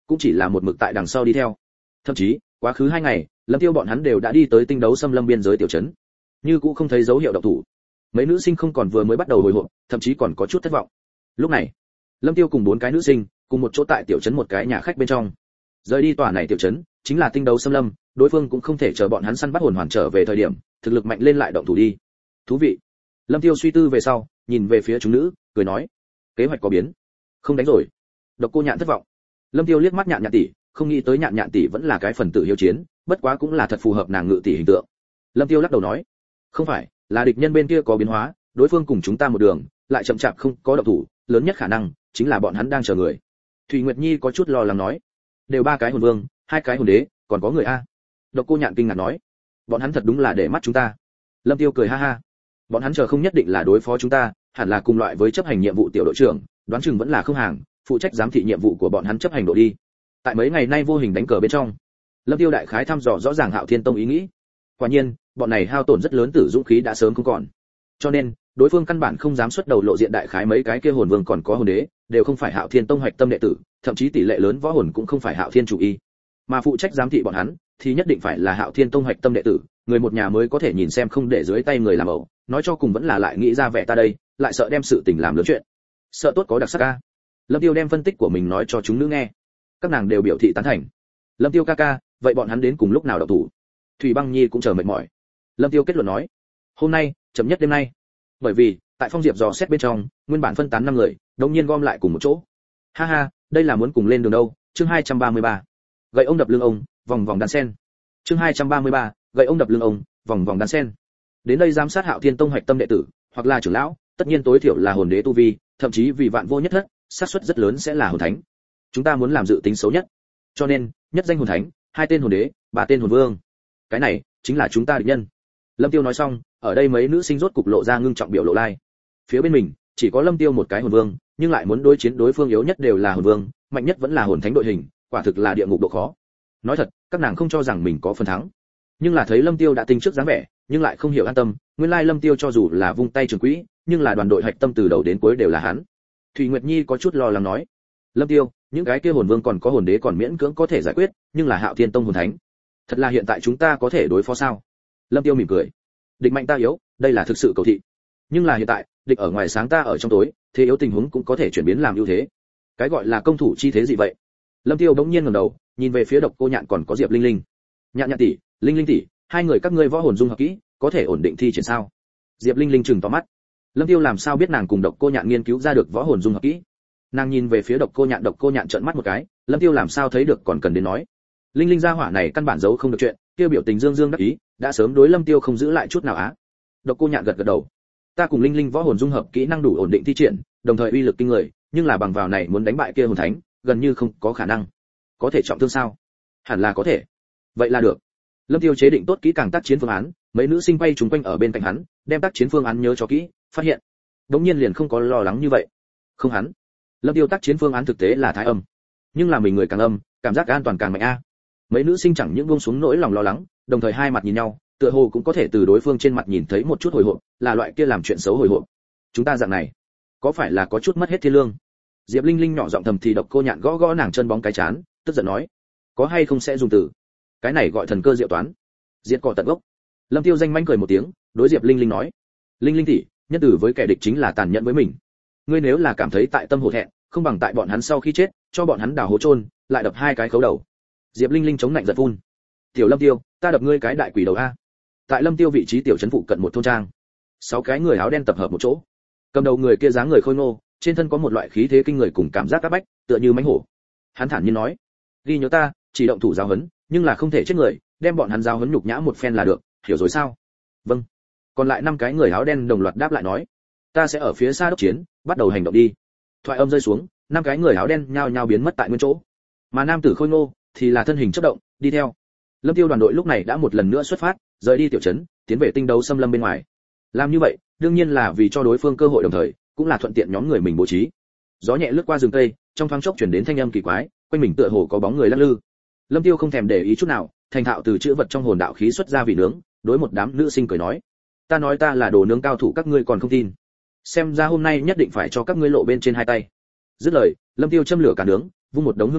cũng chỉ là một mực tại đằng sau đi theo. Thậm chí quá khứ hai ngày, Lâm Tiêu bọn hắn đều đã đi tới tinh đấu xâm lâm biên giới tiểu trấn, như cũng không thấy dấu hiệu động thủ. Mấy nữ sinh không còn vừa mới bắt đầu hồi hộp, thậm chí còn có chút thất vọng. Lúc này, Lâm Tiêu cùng bốn cái nữ sinh cùng một chỗ tại tiểu trấn một cái nhà khách bên trong. Rời đi tòa này tiểu trấn, chính là tinh đấu xâm lâm, đối phương cũng không thể chờ bọn hắn săn bắt hồn hoàn trở về thời điểm, thực lực mạnh lên lại động thủ đi. Thú vị. Lâm Tiêu suy tư về sau, nhìn về phía chúng nữ, cười nói: kế hoạch có biến, không đánh rồi. Độc Cô Nhạn thất vọng. Lâm Tiêu liếc mắt Nhạn Nhạn tỷ, không nghĩ tới Nhạn Nhạn tỷ vẫn là cái phần tử hiếu chiến, bất quá cũng là thật phù hợp nàng ngự tỷ hình tượng. Lâm Tiêu lắc đầu nói: không phải, là địch nhân bên kia có biến hóa, đối phương cùng chúng ta một đường, lại chậm chạp không có động thủ, lớn nhất khả năng chính là bọn hắn đang chờ người. Thủy Nguyệt Nhi có chút lo lắng nói: đều ba cái hồn vương, hai cái hồn đế, còn có người a. Độc Cô Nhạn kinh ngạc nói: bọn hắn thật đúng là để mắt chúng ta. Lâm Tiêu cười ha ha: bọn hắn chờ không nhất định là đối phó chúng ta, hẳn là cùng loại với chấp hành nhiệm vụ tiểu đội trưởng, đoán chừng vẫn là không hàng, phụ trách giám thị nhiệm vụ của bọn hắn chấp hành độ đi. Tại mấy ngày nay vô hình đánh cờ bên trong, Lâm Tiêu đại khái thăm dò rõ ràng Hạo Thiên Tông ý nghĩ. Quả nhiên, bọn này hao tổn rất lớn tử dũng khí đã sớm không còn. Cho nên, đối phương căn bản không dám xuất đầu lộ diện, đại khái mấy cái kia hồn vương còn có hồn đế, đều không phải Hạo Thiên Tông hoạch tâm đệ tử, thậm chí tỷ lệ lớn võ hồn cũng không phải Hạo Thiên chủ y. Mà phụ trách giám thị bọn hắn thì nhất định phải là Hạo Thiên Tông hoạch tâm đệ tử, người một nhà mới có thể nhìn xem không để dưới tay người làm ẩu, nói cho cùng vẫn là lại nghĩ ra vẻ ta đây, lại sợ đem sự tình làm lớn chuyện. Sợ tốt có đặc sắc a. Lâm Tiêu đem phân tích của mình nói cho chúng nữ nghe. Các nàng đều biểu thị tán thành. Lâm Tiêu ca ca, vậy bọn hắn đến cùng lúc nào động thủ? Thủy Băng Nhi cũng chờ mệt mỏi. Lâm Tiêu kết luận nói: hôm nay, chậm nhất đêm nay. Bởi vì, tại Phong Diệp dò xét bên trong, nguyên bản phân tán năm người, đột nhiên gom lại cùng một chỗ. Ha ha, đây là muốn cùng lên đường đâu? Chương hai trăm ba mươi ba. Gậy ông đập lưng ông, vòng vòng đan sen. Chương hai trăm ba mươi ba, gậy ông đập lưng ông, vòng vòng đan sen. Đến đây giám sát Hạo Thiên Tông hoạch tâm đệ tử, hoặc là trưởng lão, tất nhiên tối thiểu là hồn đế tu vi, thậm chí vì vạn vô nhất thất, xác suất rất lớn sẽ là hồn thánh. Chúng ta muốn làm dự tính xấu nhất. Cho nên, nhất danh hồn thánh, hai tên hồn đế, ba tên hồn vương. Cái này chính là chúng ta địch nhân. Lâm Tiêu nói xong, ở đây mấy nữ sinh rốt cục lộ ra ngưng trọng biểu lộ lai. Phía bên mình, chỉ có Lâm Tiêu một cái hồn vương, nhưng lại muốn đối chiến đối phương yếu nhất đều là hồn vương, mạnh nhất vẫn là hồn thánh đội hình, quả thực là địa ngục độ khó. Nói thật, các nàng không cho rằng mình có phần thắng. Nhưng là thấy Lâm Tiêu đã tinh trước dáng vẻ, nhưng lại không hiểu an tâm, nguyên lai Lâm Tiêu cho dù là vung tay trường quỹ, nhưng là đoàn đội hạch tâm từ đầu đến cuối đều là hắn. Thủy Nguyệt Nhi có chút lo lắng nói: Lâm Tiêu, những cái kia hồn vương còn có hồn đế còn miễn cưỡng có thể giải quyết, nhưng là Hạo Thiên Tông hồn thánh, thật là hiện tại chúng ta có thể đối phó sao? Lâm Tiêu mỉm cười: địch mạnh ta yếu, đây là thực sự cầu thị. Nhưng là hiện tại, địch ở ngoài sáng ta ở trong tối, thế yếu tình huống cũng có thể chuyển biến làm ưu thế. Cái gọi là công thủ chi thế gì vậy? Lâm Tiêu bỗng nhiên ngẩng đầu, nhìn về phía Độc Cô Nhạn còn có Diệp Linh Linh. Nhạn Nhạn tỷ, Linh Linh tỷ, hai người các ngươi võ hồn dung hợp kỹ, có thể ổn định thi triển sao? Diệp Linh Linh trừng to mắt. Lâm Tiêu làm sao biết nàng cùng Độc Cô Nhạn nghiên cứu ra được võ hồn dung hợp kỹ? Nàng nhìn về phía Độc Cô Nhạn, Độc Cô Nhạn trợn mắt một cái, Lâm Tiêu làm sao thấy được còn cần đến nói. Linh Linh gia hỏa này căn bản giấu không được chuyện, kia biểu tình dương dương đắc ý, đã sớm đối Lâm Tiêu không giữ lại chút nào á. Độc Cô Nhạn gật gật đầu. Ta cùng Linh Linh võ hồn dung hợp kỹ năng đủ ổn định thi triển, đồng thời uy lực kinh người, nhưng là bằng vào này muốn đánh bại kia hồn thánh, gần như không có khả năng. Có thể trọng thương sao? Hẳn là có thể. Vậy là được. Lâm Tiêu chế định tốt kỹ càng tác chiến phương án, mấy nữ sinh quay chúng quanh ở bên cạnh hắn, đem tác chiến phương án nhớ cho kỹ, phát hiện, đống nhiên liền không có lo lắng như vậy. Không hắn. Lâm Tiêu tác chiến phương án thực tế là thái âm, nhưng là mình người càng âm, cảm giác an toàn càng mạnh a. Mấy nữ sinh chẳng những buông xuống nỗi lòng lo lắng, đồng thời hai mặt nhìn nhau, tựa hồ cũng có thể từ đối phương trên mặt nhìn thấy một chút hồi hộp, là loại kia làm chuyện xấu hồi hộp. Chúng ta dạng này, có phải là có chút mất hết thiên lương? Diệp Linh Linh nhỏ giọng thầm thì Độc Cô Nhạn gõ gõ nàng chân bóng cái chán, tức giận nói: có hay không sẽ dùng từ, cái này gọi thần cơ diệu toán, diệt cỏ tận gốc. Lâm Tiêu danh manh cười một tiếng, đối Diệp Linh Linh nói: Linh Linh tỷ, nhân tử với kẻ địch chính là tàn nhẫn với mình. Ngươi nếu là cảm thấy tại tâm hổ thẹn, không bằng tại bọn hắn sau khi chết, cho bọn hắn đào hố chôn, lại đập hai cái khấu đầu. Diệp Linh Linh chống lạnh giật phun: Tiểu Lâm Tiêu, ta đập ngươi cái đại quỷ đầu a. Tại Lâm Tiêu vị trí tiểu trấn phụ cận một thôn trang, sáu cái người áo đen tập hợp một chỗ. Cầm đầu người kia dáng người khôi ngô, trên thân có một loại khí thế kinh người cùng cảm giác áp bách, tựa như mãnh hổ. Hắn thản nhiên nói: ghi nhớ ta, chỉ động thủ giáo huấn, nhưng là không thể chết người, đem bọn hắn giáo huấn nhục nhã một phen là được, hiểu rồi sao? Vâng. Còn lại năm cái người áo đen đồng loạt đáp lại nói: ta sẽ ở phía xa đốc chiến, bắt đầu hành động đi. Thoại âm rơi xuống, năm cái người áo đen nhao nhao biến mất tại nguyên chỗ, mà nam tử khôi ngô thì là thân hình chớp động, đi theo. Lâm Tiêu đoàn đội lúc này đã một lần nữa xuất phát, rời đi tiểu trấn, tiến về tinh đấu xâm lâm bên ngoài. Làm như vậy, đương nhiên là vì cho đối phương cơ hội, đồng thời cũng là thuận tiện nhóm người mình bố trí. Gió nhẹ lướt qua rừng cây, trong thoáng chốc truyền đến thanh âm kỳ quái, quanh mình tựa hồ có bóng người lắc lư. Lâm Tiêu không thèm để ý chút nào, thành thạo từ chữ vật trong hồn đạo khí xuất ra vị nướng, đối một đám nữ sinh cười nói: ta nói ta là đồ nướng cao thủ, các ngươi còn không tin, xem ra hôm nay nhất định phải cho các ngươi lộ bên trên hai tay. Dứt lời, Lâm Tiêu châm lửa cả nướng, vung một đống hương liệu,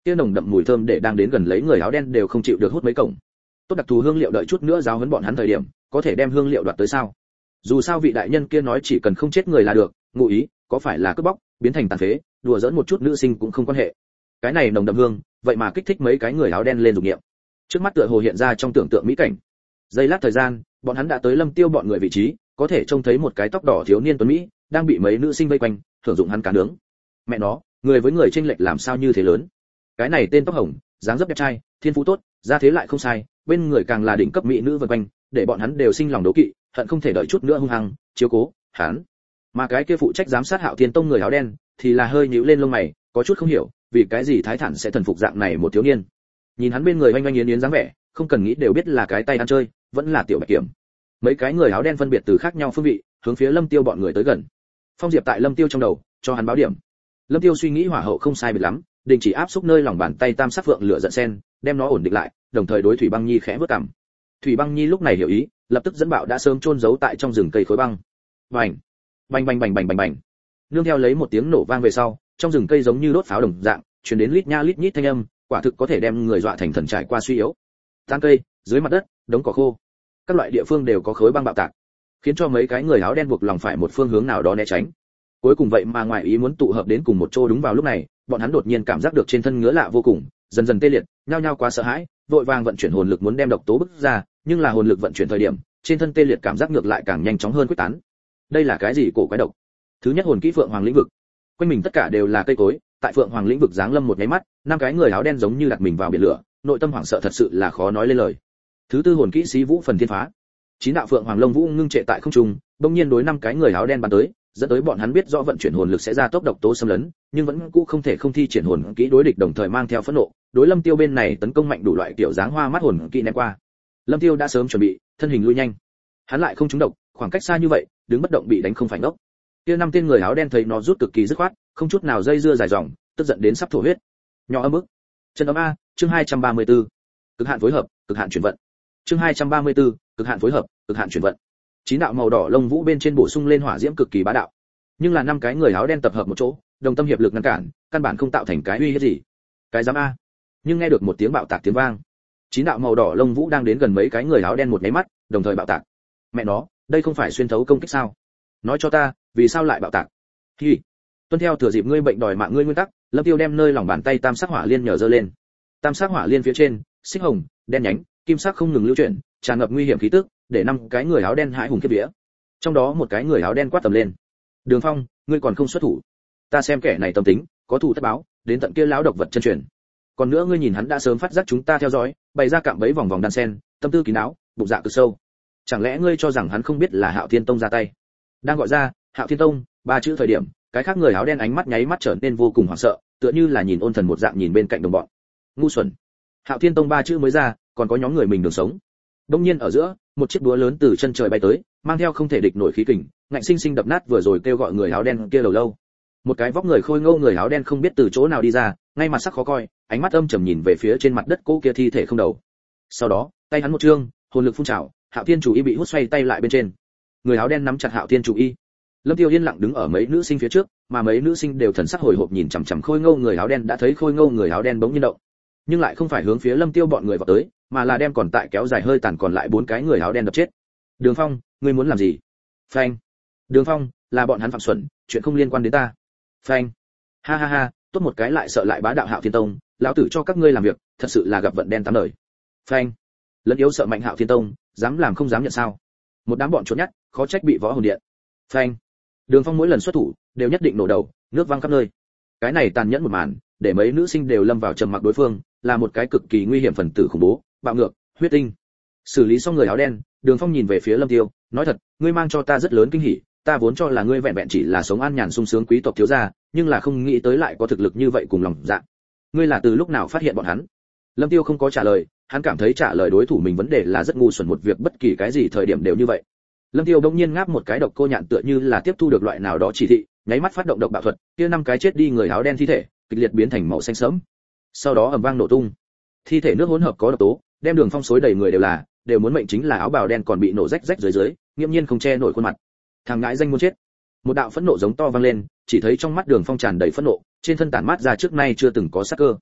kia nồng đậm mùi thơm để đang đến gần lấy người áo đen đều không chịu được hút mấy cổng. Tốt đặc thù hương liệu, đợi chút nữa giáo huấn bọn hắn thời điểm có thể đem hương liệu đoạt tới sao? Dù sao vị đại nhân kia nói chỉ cần không chết người là được, ngụ ý có phải là cướp bóc biến thành tàn phế, đùa giỡn một chút nữ sinh cũng không quan hệ. Cái này nồng đậm hương vậy mà kích thích mấy cái người áo đen lên dục nghiệm. Trước mắt tựa hồ hiện ra trong tưởng tượng mỹ cảnh. Giây lát thời gian, bọn hắn đã tới Lâm Tiêu bọn người vị trí, có thể trông thấy một cái tóc đỏ thiếu niên tuấn mỹ đang bị mấy nữ sinh vây quanh thưởng dụng hắn cá nướng. Mẹ nó, người với người chênh lệch làm sao như thế lớn. Cái này tên tóc hồng, dáng dấp đẹp trai, thiên phú tốt, gia thế lại không sai, bên người càng là đỉnh cấp mỹ nữ vây quanh, để bọn hắn đều sinh lòng đố kỵ, hận không thể đợi chút nữa hung hăng chiếu cố hắn. Mà cái kia phụ trách giám sát Hạo Thiên Tông người áo đen thì là hơi nhíu lên lông mày, có chút không hiểu vì cái gì Thái Thản sẽ thần phục dạng này một thiếu niên. Nhìn hắn bên người oanh oanh yến yến dáng vẻ, không cần nghĩ đều biết là cái tay ăn chơi, vẫn là tiểu bạch kiểm. Mấy cái người áo đen phân biệt từ khác nhau phương vị hướng phía Lâm Tiêu bọn người tới gần. Phong Diệp tại Lâm Tiêu trong đầu cho hắn báo điểm. Lâm Tiêu suy nghĩ hỏa hậu không sai biệt lắm, đình chỉ áp xúc nơi lòng bàn tay tam sắc phượng lửa giận sen, đem nó ổn định lại, đồng thời đối Thủy Băng Nhi khẽ vớt cằm. Thủy Băng Nhi lúc này hiểu ý, lập tức dẫn bạo đã sớm chôn giấu tại trong rừng cây khối băng. Bành, bành bành bành bành bành bành. Nương theo lấy một tiếng nổ vang về sau, trong rừng cây giống như đốt pháo đồng dạng, truyền đến lít nha lít nhít thanh âm, quả thực có thể đem người dọa thành thần trải qua suy yếu. Tán cây, dưới mặt đất, đống cỏ khô, các loại địa phương đều có khối băng bạo tạc, khiến cho mấy cái người áo đen buộc lòng phải một phương hướng nào đó né tránh. Cuối cùng vậy mà ngoài ý muốn tụ hợp đến cùng một chỗ. Đúng vào lúc này, bọn hắn đột nhiên cảm giác được trên thân ngứa lạ vô cùng, dần dần tê liệt, nhao nhao quá sợ hãi, vội vàng vận chuyển hồn lực muốn đem độc tố bức ra, nhưng là hồn lực vận chuyển thời điểm, trên thân tê liệt cảm giác ngược lại càng nhanh chóng hơn quyết tán. Đây là cái gì cổ quái độc? Thứ nhất hồn kỹ Phượng Hoàng lĩnh vực. Quanh mình tất cả đều là cây cối, tại Phượng Hoàng lĩnh vực giáng lâm một cái mắt, năm cái người áo đen giống như đặt mình vào biển lửa, nội tâm hoảng sợ thật sự là khó nói lên lời. Thứ tư hồn kỹ Xí Vũ Phần Thiên Phá. Chín đạo Phượng Hoàng lông vũ ngưng trệ tại không trung, bỗng nhiên đối năm cái người áo đen bắn tới, dẫn tới bọn hắn biết rõ vận chuyển hồn lực sẽ ra tốc độc tố xâm lấn, nhưng vẫn cũ không thể không thi triển hồn kỹ đối địch, đồng thời mang theo phẫn nộ, đối Lâm Tiêu bên này tấn công mạnh đủ loại kiểu dáng hoa mắt hồn kỹ ném qua. Lâm Tiêu đã sớm chuẩn bị, thân hình lui nhanh. Hắn lại không trúng độc, khoảng cách xa như vậy, đứng bất động bị đánh không phải ngốc. Kia năm tên người áo đen thấy nó rút cực kỳ dứt khoát, không chút nào dây dưa dài dòng, tức giận đến sắp thổ huyết. Nhỏ âm ức. Chân ấm a, chương hai trăm ba mươi tư. Cực hạn phối hợp, cực hạn chuyển vận. Chương hai trăm ba mươi tư, cực hạn phối hợp, cực hạn chuyển vận. Chín đạo màu đỏ lông vũ bên trên bổ sung lên hỏa diễm cực kỳ bá đạo. Nhưng là năm cái người áo đen tập hợp một chỗ, đồng tâm hiệp lực ngăn cản, căn bản không tạo thành cái uy hiếp gì. Cái dám a. Nhưng nghe được một tiếng bạo tạc tiếng vang. Chín đạo màu đỏ lông vũ đang đến gần mấy cái người áo đen một cái mắt, đồng thời bạo tạc. Mẹ nó, đây không phải xuyên thấu công kích sao? Nói cho ta, vì sao lại bạo tạc? Hi. Tuân theo thừa dịp ngươi bệnh đòi mạng ngươi nguyên tắc, Lâm Tiêu đem nơi lòng bàn tay tam sắc hỏa liên nhờ giơ lên. Tam sắc hỏa liên phía trên, xích hồng, đen nhánh, kim sắc không ngừng lưu chuyển, tràn ngập nguy hiểm khí tức, để năm cái người áo đen hãi hùng khiếp vía. Trong đó một cái người áo đen quát tầm lên: "Đường Phong, ngươi còn không xuất thủ? Ta xem kẻ này tâm tính, có thù tất báo, đến tận kia lão độc vật chân truyền. Còn nữa ngươi nhìn hắn đã sớm phát giác chúng ta theo dõi, bày ra cạm bẫy vòng vòng đan sen, tâm tư kín đáo, bụng dạ cực sâu. Chẳng lẽ ngươi cho rằng hắn không biết là Hạo Thiên Tông ra tay?" Đang gọi ra Hạo Thiên Tông ba chữ thời điểm, cái khác người áo đen ánh mắt nháy mắt trở nên vô cùng hoảng sợ, tựa như là nhìn ôn thần một dạng nhìn bên cạnh đồng bọn. Ngu xuẩn. Hạo Thiên Tông ba chữ mới ra, còn có nhóm người mình đường sống. Đông nhiên ở giữa, một chiếc búa lớn từ chân trời bay tới, mang theo không thể địch nổi khí kình, ngạnh sinh sinh đập nát vừa rồi kêu gọi người áo đen kia lầu lâu. Một cái vóc người khôi ngô người áo đen không biết từ chỗ nào đi ra, ngay mặt sắc khó coi, ánh mắt âm trầm nhìn về phía trên mặt đất cô kia thi thể không đầu. Sau đó, tay hắn một trương, hồn lực phun trào, Hạo Thiên chủ y bị hút xoay tay lại bên trên. Người áo đen nắm chặt Hạo Thiên chủ y. Lâm Tiêu yên lặng đứng ở mấy nữ sinh phía trước, mà mấy nữ sinh đều thần sắc hồi hộp nhìn chằm chằm khôi ngô người áo đen, đã thấy khôi ngô người áo đen bỗng nhiên động, nhưng lại không phải hướng phía Lâm Tiêu bọn người vào tới, mà là đem còn tại kéo dài hơi tàn còn lại bốn cái người áo đen đập chết. Đường Phong, ngươi muốn làm gì? Phanh. Đường Phong, là bọn hắn phạm xuẩn, chuyện không liên quan đến ta. Phanh. Ha ha ha, tốt một cái lại sợ lại bá đạo Hạo Thiên Tông, lão tử cho các ngươi làm việc, thật sự là gặp vận đen tám đời. Phanh. Lẫn yếu sợ mạnh Hạo Thiên Tông, dám làm không dám nhận sao? Một đám bọn trốn nhát, khó trách bị võ hồn điện. Phanh. Đường Phong mỗi lần xuất thủ, đều nhất định nổ đầu, nước văng khắp nơi. Cái này tàn nhẫn một màn, để mấy nữ sinh đều lâm vào trầm mặc, đối phương là một cái cực kỳ nguy hiểm phần tử khủng bố, bạo ngược, huyết tinh. Xử lý xong người áo đen, Đường Phong nhìn về phía Lâm Tiêu, nói thật, ngươi mang cho ta rất lớn kinh hỉ, ta vốn cho là ngươi vẹn vẹn chỉ là sống an nhàn sung sướng quý tộc thiếu gia, nhưng là không nghĩ tới lại có thực lực như vậy cùng lòng dạ. Ngươi là từ lúc nào phát hiện bọn hắn? Lâm Tiêu không có trả lời, hắn cảm thấy trả lời đối thủ mình vấn đề là rất ngu xuẩn, một việc bất kỳ cái gì thời điểm đều như vậy. Lâm Tiêu đống nhiên ngáp một cái, độc cô nhạn tựa như là tiếp thu được loại nào đó chỉ thị, nháy mắt phát động độc bạo thuật, kia năm cái chết đi người áo đen thi thể kịch liệt biến thành màu xanh sẫm. Sau đó ầm vang nổ tung. Thi thể nước hỗn hợp có độc tố, đem Đường Phong xối đầy người đều là, đều muốn mệnh chính là áo bào đen còn bị nổ rách rách dưới dưới, nghiêm nhiên không che nổi khuôn mặt. Thằng ngãi danh muốn chết. Một đạo phẫn nộ giống to vang lên, chỉ thấy trong mắt Đường Phong tràn đầy phẫn nộ, trên thân tản mát ra trước nay chưa từng có sát cơ.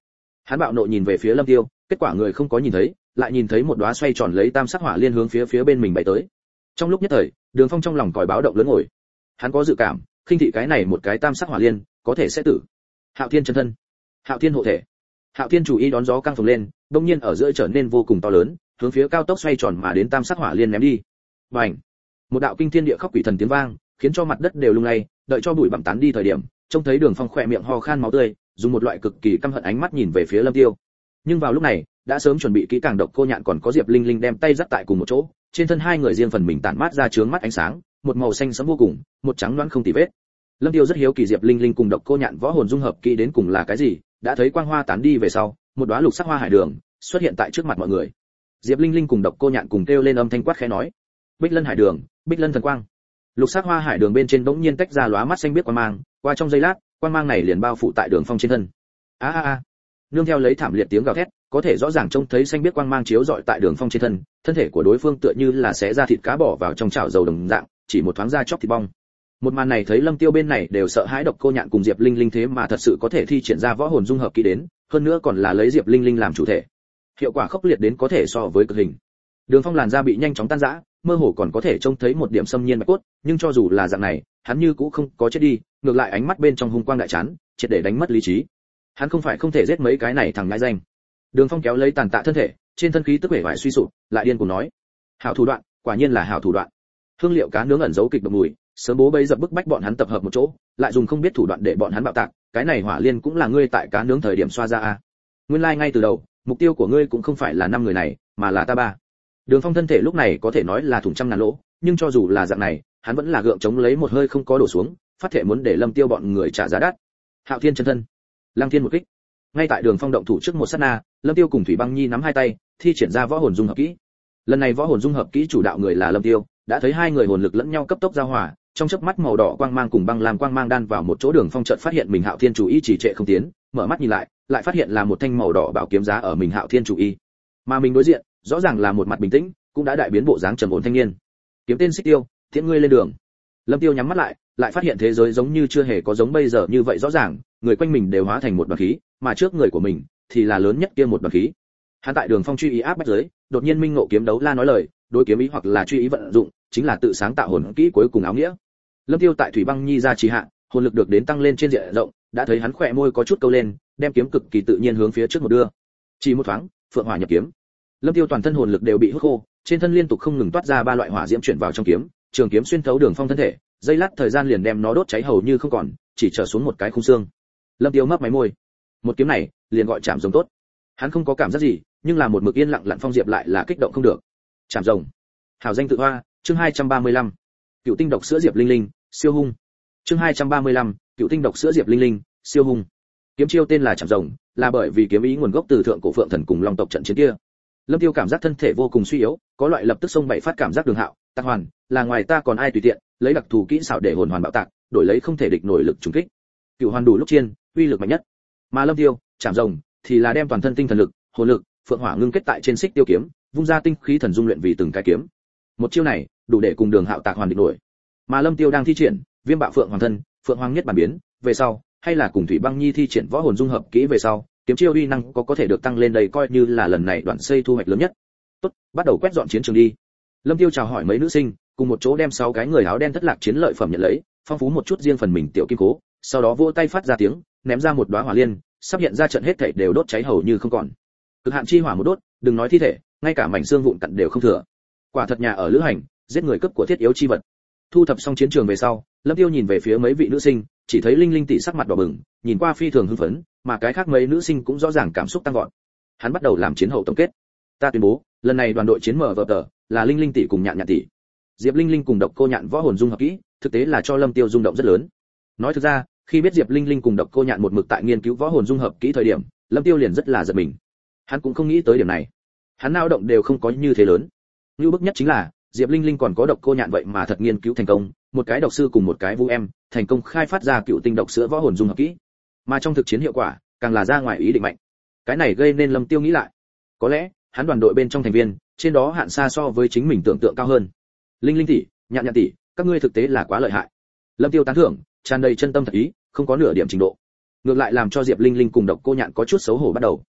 Hắn bạo nộ nhìn về phía Lâm Tiêu, kết quả người không có nhìn thấy, lại nhìn thấy một đóa xoay tròn lấy tam sắc hỏa liên hướng phía phía bên mình bay tới. Trong lúc nhất thời, Đường Phong trong lòng còi báo động lớn ngồi. Hắn có dự cảm, khinh thị cái này một cái tam sắc hỏa liên, có thể sẽ tử. Hạo Thiên chân thân, Hạo Thiên hộ thể. Hạo Thiên chủ ý đón gió căng phồng lên, đột nhiên ở giữa trở nên vô cùng to lớn, hướng phía cao tốc xoay tròn mà đến tam sắc hỏa liên ném đi. Bành! Một đạo kinh thiên địa khóc quỷ thần tiếng vang, khiến cho mặt đất đều lung lay, đợi cho bụi bặm tán đi thời điểm, trông thấy Đường Phong khỏe miệng ho khan máu tươi, dùng một loại cực kỳ căm hận ánh mắt nhìn về phía Lâm Tiêu. Nhưng vào lúc này, đã sớm chuẩn bị kỹ càng Độc Cô Nhạn còn có Diệp Linh Linh đem tay dắt tại cùng một chỗ, trên thân hai người riêng phần mình tản mát ra chướng mắt ánh sáng, một màu xanh sẫm vô cùng, một trắng loãng không tì vết. Lâm Tiêu rất hiếu kỳ Diệp Linh Linh cùng Độc Cô Nhạn võ hồn dung hợp kỹ đến cùng là cái gì, đã thấy quang hoa tán đi về sau, một đóa lục sắc hoa hải đường xuất hiện tại trước mặt mọi người. Diệp Linh Linh cùng Độc Cô Nhạn cùng kêu lên âm thanh quát khẽ nói: "Bích Lân hải đường, Bích Lân thần quang." Lục sắc hoa hải đường bên trên bỗng nhiên tách ra lóa mắt xanh biếc quang mang, qua trong giây lát, quang mang này liền bao phủ tại Đường Phong trên thân. A a a! Nương theo lấy thảm liệt tiếng gào thét, có thể rõ ràng trông thấy xanh biếc quang mang chiếu rọi tại Đường Phong trên thân, thân thể của đối phương tựa như là xé ra thịt cá bỏ vào trong chảo dầu đồng dạng, chỉ một thoáng ra chóc thịt bong. Một màn này thấy Lâm Tiêu bên này đều sợ hãi Độc Cô Nhạn cùng Diệp Linh Linh thế mà thật sự có thể thi triển ra võ hồn dung hợp kỹ đến, hơn nữa còn là lấy Diệp Linh Linh làm chủ thể. Hiệu quả khốc liệt đến có thể so với cực hình. Đường Phong làn da bị nhanh chóng tan rã, mơ hồ còn có thể trông thấy một điểm xâm nhiên bạch cốt, nhưng cho dù là dạng này, hắn như cũng không có chết đi, ngược lại ánh mắt bên trong hung quang đại chán, triệt để đánh mất lý trí. Hắn không phải không thể giết mấy cái này thằng nhãi danh. Đường Phong kéo lấy tàn tạ thân thể, trên thân khí tức vẻ vải suy sụp, lại điên cuồng nói: "Hảo thủ đoạn, quả nhiên là hảo thủ đoạn." Hương liệu cá nướng ẩn giấu kịch độc mùi, sớm bố bấy dập bức bách bọn hắn tập hợp một chỗ, lại dùng không biết thủ đoạn để bọn hắn bạo tạc, cái này hỏa liên cũng là ngươi tại cá nướng thời điểm xoa ra a. Nguyên lai like ngay từ đầu, mục tiêu của ngươi cũng không phải là năm người này, mà là ta ba. Đường Phong thân thể lúc này có thể nói là thủng trăm ngàn lỗ, nhưng cho dù là dạng này, hắn vẫn là gượng chống lấy một hơi không có đổ xuống, phát thể muốn để Lâm Tiêu bọn người trả giá đắt. Hạo Thiên chân thân, Lăng Thiên một kích. Ngay tại Đường Phong động thủ trước một sát na, Lâm Tiêu cùng Thủy Băng Nhi nắm hai tay, thi triển ra võ hồn dung hợp kỹ. Lần này võ hồn dung hợp kỹ chủ đạo người là Lâm Tiêu, đã thấy hai người hồn lực lẫn nhau cấp tốc giao hòa, trong chớp mắt màu đỏ quang mang cùng băng lam quang mang đan vào một chỗ. Đường Phong chợt phát hiện mình Hạo Thiên chủ y chỉ trệ không tiến, mở mắt nhìn lại, lại phát hiện là một thanh màu đỏ bảo kiếm giá ở mình Hạo Thiên chủ y. Mà mình đối diện, rõ ràng là một mặt bình tĩnh, cũng đã đại biến bộ dáng trầm ổn thanh niên. Kiếm tên Xích Tiêu, thiện ngươi lên đường. Lâm Tiêu nhắm mắt lại, lại phát hiện thế giới giống như chưa hề có giống bây giờ như vậy rõ ràng, người quanh mình đều hóa thành một đoàn khí, mà trước người của mình thì là lớn nhất kia một đoàn khí. Hắn tại Đường Phong truy ý áp bách giới, đột nhiên minh ngộ kiếm đấu la nói lời, đối kiếm ý hoặc là truy ý vận dụng, chính là tự sáng tạo hồn kỹ cuối cùng áo nghĩa. Lâm Tiêu tại Thủy Băng Nhi ra trì hạ, hồn lực được đến tăng lên trên diện rộng, đã thấy hắn khỏe môi có chút câu lên, đem kiếm cực kỳ tự nhiên hướng phía trước một đưa. Chỉ một thoáng, phượng hỏa nhập kiếm. Lâm Tiêu toàn thân hồn lực đều bị hút khô, trên thân liên tục không ngừng toát ra ba loại hỏa diễm chuyển vào trong kiếm, trường kiếm xuyên thấu Đường Phong thân thể, giây lát thời gian liền đem nó đốt cháy hầu như không còn, chỉ trở xuống một cái khung xương. Lâm Tiêu mấp máy môi, một kiếm này liền gọi chạm rồng tốt. Hắn không có cảm giác gì, nhưng là một mực yên lặng lặn phong diệp lại là kích động không được. Chạm rồng, hảo danh tự hoa. Chương hai trăm ba mươi lăm, Cựu tinh độc sữa Diệp Linh Linh, siêu hung. Chương hai trăm ba mươi lăm, Cựu tinh độc sữa Diệp Linh Linh, siêu hung. Kiếm chiêu tên là chạm rồng, là bởi vì kiếm ý nguồn gốc từ thượng cổ phượng thần cùng long tộc trận chiến kia. Lâm Tiêu cảm giác thân thể vô cùng suy yếu, có loại lập tức xông bảy phát cảm giác Đường Hạo, Tạc Hoàn, là ngoài ta còn ai tùy tiện, lấy đặc thù kỹ xảo để hồn hoàn bạo tạc, đổi lấy không thể địch nổi lực trùng kích. Cựu hoàn đủ lúc chiên, uy lực mạnh nhất. Mà Lâm Tiêu, chạm rồng, thì là đem toàn thân tinh thần lực, hồn lực, phượng hỏa ngưng kết tại trên xích tiêu kiếm, vung ra tinh khí thần dung luyện vì từng cái kiếm. Một chiêu này, đủ để cùng Đường Hạo Tạc Hoàn địch nổi. Mà Lâm Tiêu đang thi triển Viêm Bạo Phượng Hoàng thân, Phượng Hoàng nhất bản biến, về sau, hay là cùng Thủy Băng Nhi thi triển võ hồn dung hợp kỹ về sau, kiếm chiêu uy năng có có thể được tăng lên đầy, coi như là lần này đoạn xây thu hoạch lớn nhất. Tốt, bắt đầu quét dọn chiến trường đi. Lâm Tiêu chào hỏi mấy nữ sinh, cùng một chỗ đem sáu cái người áo đen thất lạc chiến lợi phẩm nhận lấy, phong phú một chút riêng phần mình tiểu kim cố, sau đó vỗ tay phát ra tiếng, ném ra một đóa hỏa liên, sắp hiện ra trận hết thảy đều đốt cháy hầu như không còn. Cực hạn chi hỏa một đốt, đừng nói thi thể, ngay cả mảnh xương vụn cặn đều không thừa. Quả thật nhà ở lữ hành, giết người cướp của thiết yếu chi vật. Thu thập xong chiến trường về sau, Lâm Tiêu nhìn về phía mấy vị nữ sinh, chỉ thấy Linh Linh tỷ sắc mặt đỏ bừng, nhìn qua phi thường hưng phấn, mà cái khác mấy nữ sinh cũng rõ ràng cảm xúc tăng vọt. Hắn bắt đầu làm chiến hậu tổng kết. Ta tuyên bố, lần này đoàn đội chiến mở vở tờ là Linh Linh tỷ cùng Nhạn Nhạn tỷ. Diệp Linh Linh cùng Độc Cô Nhạn võ hồn dung hợp kỹ, thực tế là cho Lâm Tiêu rung động rất lớn. Nói thực ra, khi biết Diệp Linh Linh cùng Độc Cô Nhạn một mực tại nghiên cứu võ hồn dung hợp kỹ thời điểm, Lâm Tiêu liền rất là giật mình. Hắn cũng không nghĩ tới điểm này. Hắn nao động đều không có như thế lớn. Như bức nhất chính là, Diệp Linh Linh còn có Độc Cô Nhạn vậy mà thật nghiên cứu thành công, một cái độc sư cùng một cái vũ em, thành công khai phát ra cựu tinh độc sữa võ hồn dung hợp kỹ. Mà trong thực chiến hiệu quả, càng là ra ngoài ý định mạnh. Cái này gây nên Lâm Tiêu nghĩ lại. Có lẽ, hắn đoàn đội bên trong thành viên, trên đó hạn xa so với chính mình tưởng tượng cao hơn. Linh Linh tỷ, Nhạn Nhạn tỷ, các ngươi thực tế là quá lợi hại. Lâm Tiêu tán thưởng, tràn đầy chân tâm thật ý, không có nửa điểm trình độ. Ngược lại làm cho Diệp Linh Linh cùng Độc Cô Nhạn có chút xấu hổ bắt đầu.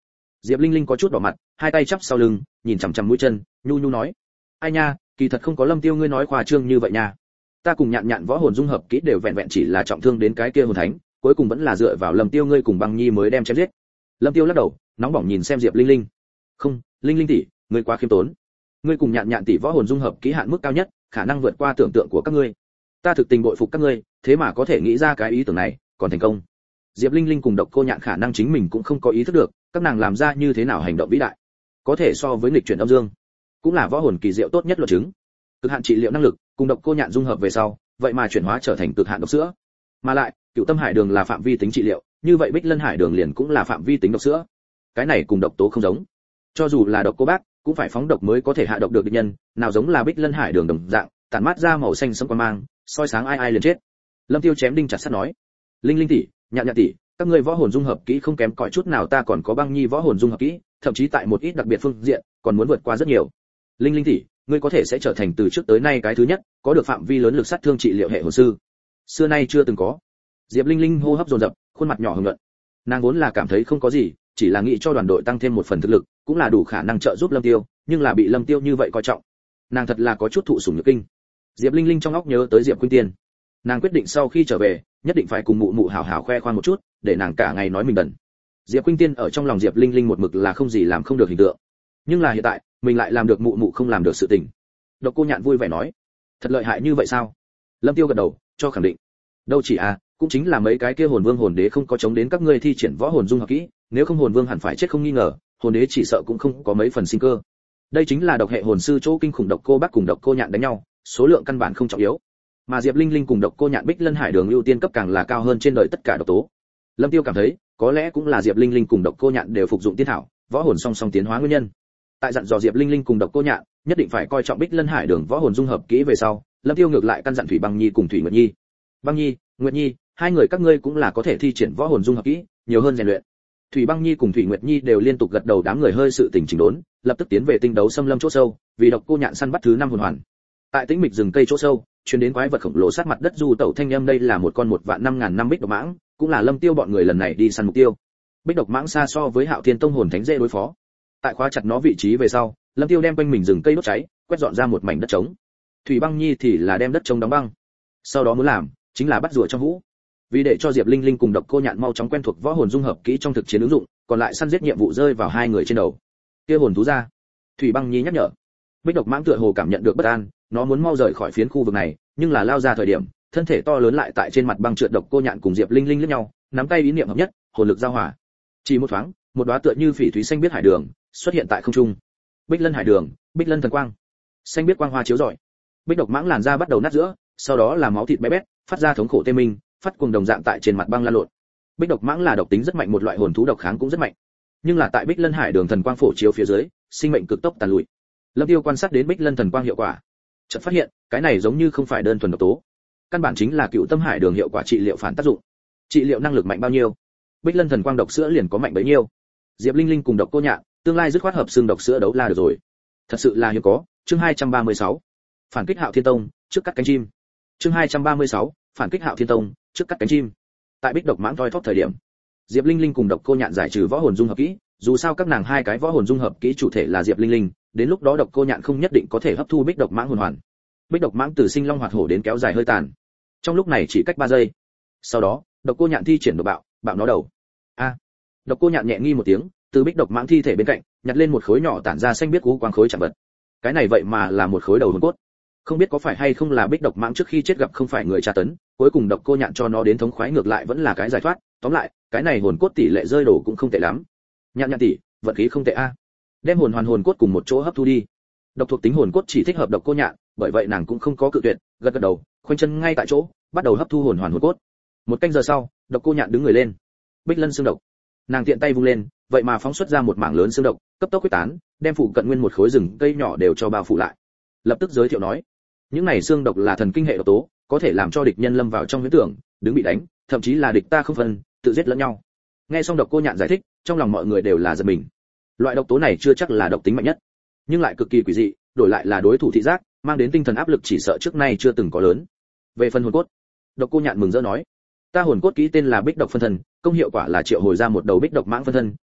Diệp Linh Linh có chút đỏ mặt, hai tay chắp sau lưng, nhìn chằm chằm mũi chân, nhu nhu nói: "Ai nha, kỳ thật không có Lâm Tiêu ngươi nói khoa trương như vậy nha. Ta cùng Nhạn Nhạn võ hồn dung hợp kỹ đều vẹn vẹn chỉ là trọng thương đến cái kia hồn thánh, cuối cùng vẫn là dựa vào Lâm Tiêu ngươi cùng Băng Nhi mới đem chém giết." Lâm Tiêu lắc đầu, nóng bỏng nhìn xem Diệp Linh Linh. "Không, Linh Linh tỷ, ngươi quá khiêm tốn. Ngươi cùng Nhạn Nhạn tỷ võ hồn dung hợp kỹ hạn mức cao nhất, khả năng vượt qua tưởng tượng của các ngươi. Ta thực tình bội phục các ngươi, thế mà có thể nghĩ ra cái ý tưởng này, còn thành công." Diệp Linh Linh cùng Độc Cô Nhạn khả năng chính mình cũng không có ý thức được, các nàng làm ra như thế nào hành động vĩ đại, có thể so với nghịch chuyển âm dương, cũng là võ hồn kỳ diệu tốt nhất luận chứng. Cực hạn trị liệu năng lực, cùng Độc Cô Nhạn dung hợp về sau, vậy mà chuyển hóa trở thành cực hạn độc sữa. Mà lại, Cựu Tâm Hải Đường là phạm vi tính trị liệu, như vậy Bích Lân Hải Đường liền cũng là phạm vi tính độc sữa. Cái này cùng độc tố không giống. Cho dù là độc cô bác, cũng phải phóng độc mới có thể hạ độc được địch nhân, nào giống là Bích Lân Hải Đường đồng dạng, tản mát ra màu xanh sẫm quang mang, soi sáng ai ai liền chết. Lâm Tiêu chém đinh chặt sắt nói: "Linh Linh tỷ, Nhạn Nhạn tỷ, các ngươi võ hồn dung hợp kỹ không kém cỏi chút nào, ta còn có Băng Nhi võ hồn dung hợp kỹ, thậm chí tại một ít đặc biệt phương diện, còn muốn vượt qua rất nhiều. Linh Linh tỷ, ngươi có thể sẽ trở thành từ trước tới nay cái thứ nhất, có được phạm vi lớn lực sát thương trị liệu hệ hồn sư. Xưa nay chưa từng có." Diệp Linh Linh hô hấp dồn dập, khuôn mặt nhỏ hồng nhuận. Nàng vốn là cảm thấy không có gì, chỉ là nghĩ cho đoàn đội tăng thêm một phần thực lực, cũng là đủ khả năng trợ giúp Lâm Tiêu, nhưng là bị Lâm Tiêu như vậy coi trọng, nàng thật là có chút thụ sủng nhược kinh. Diệp Linh Linh trong óc nhớ tới Diệp Khuynh Tiên, nàng quyết định sau khi trở về, nhất định phải cùng mụ mụ hảo hảo khoe khoang một chút, để nàng cả ngày nói mình đần. Diệp Khuynh Tiên ở trong lòng Diệp Linh Linh một mực là không gì làm không được hình tượng, nhưng là hiện tại, mình lại làm được mụ mụ không làm được sự tình. Độc Cô Nhạn vui vẻ nói: "Thật lợi hại như vậy sao?" Lâm Tiêu gật đầu, cho khẳng định. "Đâu chỉ à, cũng chính là mấy cái kia hồn vương hồn đế không có chống đến các ngươi thi triển võ hồn dung hợp kỹ, nếu không hồn vương hẳn phải chết không nghi ngờ, hồn đế chỉ sợ cũng không có mấy phần sinh cơ." Đây chính là độc hệ hồn sư chỗ kinh khủng. Độc Cô Bác cùng Độc Cô Nhạn đánh nhau, số lượng căn bản không trọng yếu, mà Diệp Linh Linh cùng Độc Cô Nhạn Bích Lân Hải Đường ưu tiên cấp càng là cao hơn trên đời tất cả độc tố. Lâm Tiêu cảm thấy, có lẽ cũng là Diệp Linh Linh cùng Độc Cô Nhạn đều phục dụng tiên thảo, võ hồn song song tiến hóa nguyên nhân. Tại dặn dò Diệp Linh Linh cùng Độc Cô Nhạn, nhất định phải coi trọng Bích Lân Hải Đường võ hồn dung hợp kỹ về sau, Lâm Tiêu ngược lại căn dặn Thủy Băng Nhi cùng Thủy Nguyệt Nhi. "Băng Nhi, Nguyệt Nhi, hai người các ngươi cũng là có thể thi triển võ hồn dung hợp kỹ, nhiều hơn rèn luyện." Thủy Băng Nhi cùng Thủy Nguyệt Nhi đều liên tục gật đầu, đám người hơi sự tỉnh chỉnh đốn, lập tức tiến về tinh đấu xâm lâm chỗ sâu, vì Độc Cô Nhạn săn bắt thứ năm hồn hoàn. Tại tĩnh mịch rừng cây chỗ sâu, truyền đến quái vật khổng lồ sát mặt đất du tẩu thanh âm, đây là một con một vạn năm ngàn năm bích độc mãng, cũng là Lâm Tiêu bọn người lần này đi săn mục tiêu. Bích độc mãng xa so với Hạo Thiên Tông hồn thánh dễ đối phó. Tại khóa chặt nó vị trí về sau, Lâm Tiêu đem quanh mình rừng cây đốt cháy, quét dọn ra một mảnh đất trống. Thủy Băng Nhi thì là đem đất trống đóng băng. Sau đó muốn làm, chính là bắt rùa trong hũ. Vì để cho Diệp Linh Linh cùng Độc Cô Nhạn mau chóng quen thuộc võ hồn dung hợp kỹ trong thực chiến ứng dụng, còn lại săn giết nhiệm vụ rơi vào hai người trên đầu. Kia hồn thú ra. Thủy Băng Nhi nhắc nhở. Bích độc mãng tựa hồ cảm nhận được bất an, nó muốn mau rời khỏi phiến khu vực này, nhưng là lao ra thời điểm, thân thể to lớn lại tại trên mặt băng trượt. Độc Cô Nhạn cùng Diệp Linh Linh liếc nhau, nắm tay ý niệm hợp nhất, hồn lực giao hòa. Chỉ một thoáng, một đóa tựa như phỉ thúy xanh biết hải đường xuất hiện tại không trung. Bích Lân Hải Đường, Bích Lân thần quang. Xanh biết quang hoa chiếu rọi. Bích độc mãng làn da bắt đầu nát giữa, sau đó là máu thịt bé bét, phát ra thống khổ tê minh, phát cuồng đồng dạng tại trên mặt băng lan lộn. Bích độc mãng là độc tính rất mạnh một loại hồn thú, độc kháng cũng rất mạnh. Nhưng là tại Bích Lân Hải Đường thần quang phổ chiếu phía dưới, sinh mệnh cực tốc tàn lụi. Lâm Tiêu quan sát đến Bích Lân thần quang hiệu quả, chợt phát hiện, cái này giống như không phải đơn thuần độc tố, căn bản chính là Cựu Tâm Hải Đường hiệu quả trị liệu phản tác dụng. Trị liệu năng lực mạnh bao nhiêu, Bích Lân thần quang độc sữa liền có mạnh bấy nhiêu. Diệp Linh Linh cùng Độc Cô Nhạn, tương lai dứt khoát hợp xương độc sữa đấu la được rồi. Thật sự là hiếm có. Chương hai trăm ba mươi sáu, phản kích Hạo Thiên Tông, trước cắt cánh chim. Chương hai trăm ba mươi sáu, phản kích Hạo Thiên Tông, trước cắt cánh chim. Tại Bích độc mãng thoi thóp thời điểm, Diệp Linh Linh cùng Độc Cô Nhạn giải trừ võ hồn dung hợp kỹ, dù sao các nàng hai cái võ hồn dung hợp kỹ chủ thể là Diệp Linh Linh, đến lúc đó Độc Cô Nhạn không nhất định có thể hấp thu Bích độc mãng hồn hoàn. Bích độc mãng từ sinh long hoạt hổ đến kéo dài hơi tàn, trong lúc này chỉ cách ba giây. Sau đó, Độc Cô Nhạn thi triển độc bạo, bạo nó đầu. A! Độc Cô Nhạn nhẹ nghi một tiếng, từ Bích độc mãng thi thể bên cạnh nhặt lên một khối nhỏ tản ra xanh biết cú quang khối chạm vật. Cái này vậy mà là một khối đầu hồn cốt. Không biết có phải hay không là Bích độc mãng trước khi chết gặp không phải người tra tấn, cuối cùng Độc Cô Nhạn cho nó đến thống khoái, ngược lại vẫn là cái giải thoát. Tóm lại, cái này hồn cốt tỷ lệ rơi đổ cũng không tệ lắm. Nhạn Nhạn tỷ, vận khí không tệ a. Đem hồn hoàn hồn cốt cùng một chỗ hấp thu đi. Độc thuộc tính hồn cốt chỉ thích hợp Độc Cô Nhạn, bởi vậy nàng cũng không có cự tuyệt, gật gật đầu, khoanh chân ngay tại chỗ, bắt đầu hấp thu hồn hoàn hồn cốt. Một canh giờ sau, Độc Cô Nhạn đứng người lên. Bích Lân xương độc. Nàng tiện tay vung lên, vậy mà phóng xuất ra một mảng lớn xương độc, cấp tốc quyết tán, đem phụ cận nguyên một khối rừng cây nhỏ đều cho bao phủ lại. Lập tức giới thiệu nói, những này xương độc là thần kinh hệ độc tố, có thể làm cho địch nhân lâm vào trong huyễn tưởng, đứng bị đánh, thậm chí là địch ta không phân, tự giết lẫn nhau. Nghe xong Độc Cô Nhạn giải thích, trong lòng mọi người đều là giật mình. Loại độc tố này chưa chắc là độc tính mạnh nhất, nhưng lại cực kỳ quỷ dị, đổi lại là đối thủ thị giác, mang đến tinh thần áp lực chỉ sợ trước nay chưa từng có lớn. Về phần hồn cốt, Độc Cô Nhạn mừng rỡ nói, ta hồn cốt kỹ tên là Bích độc phân thân, công hiệu quả là triệu hồi ra một đầu bích độc mãng phân thân,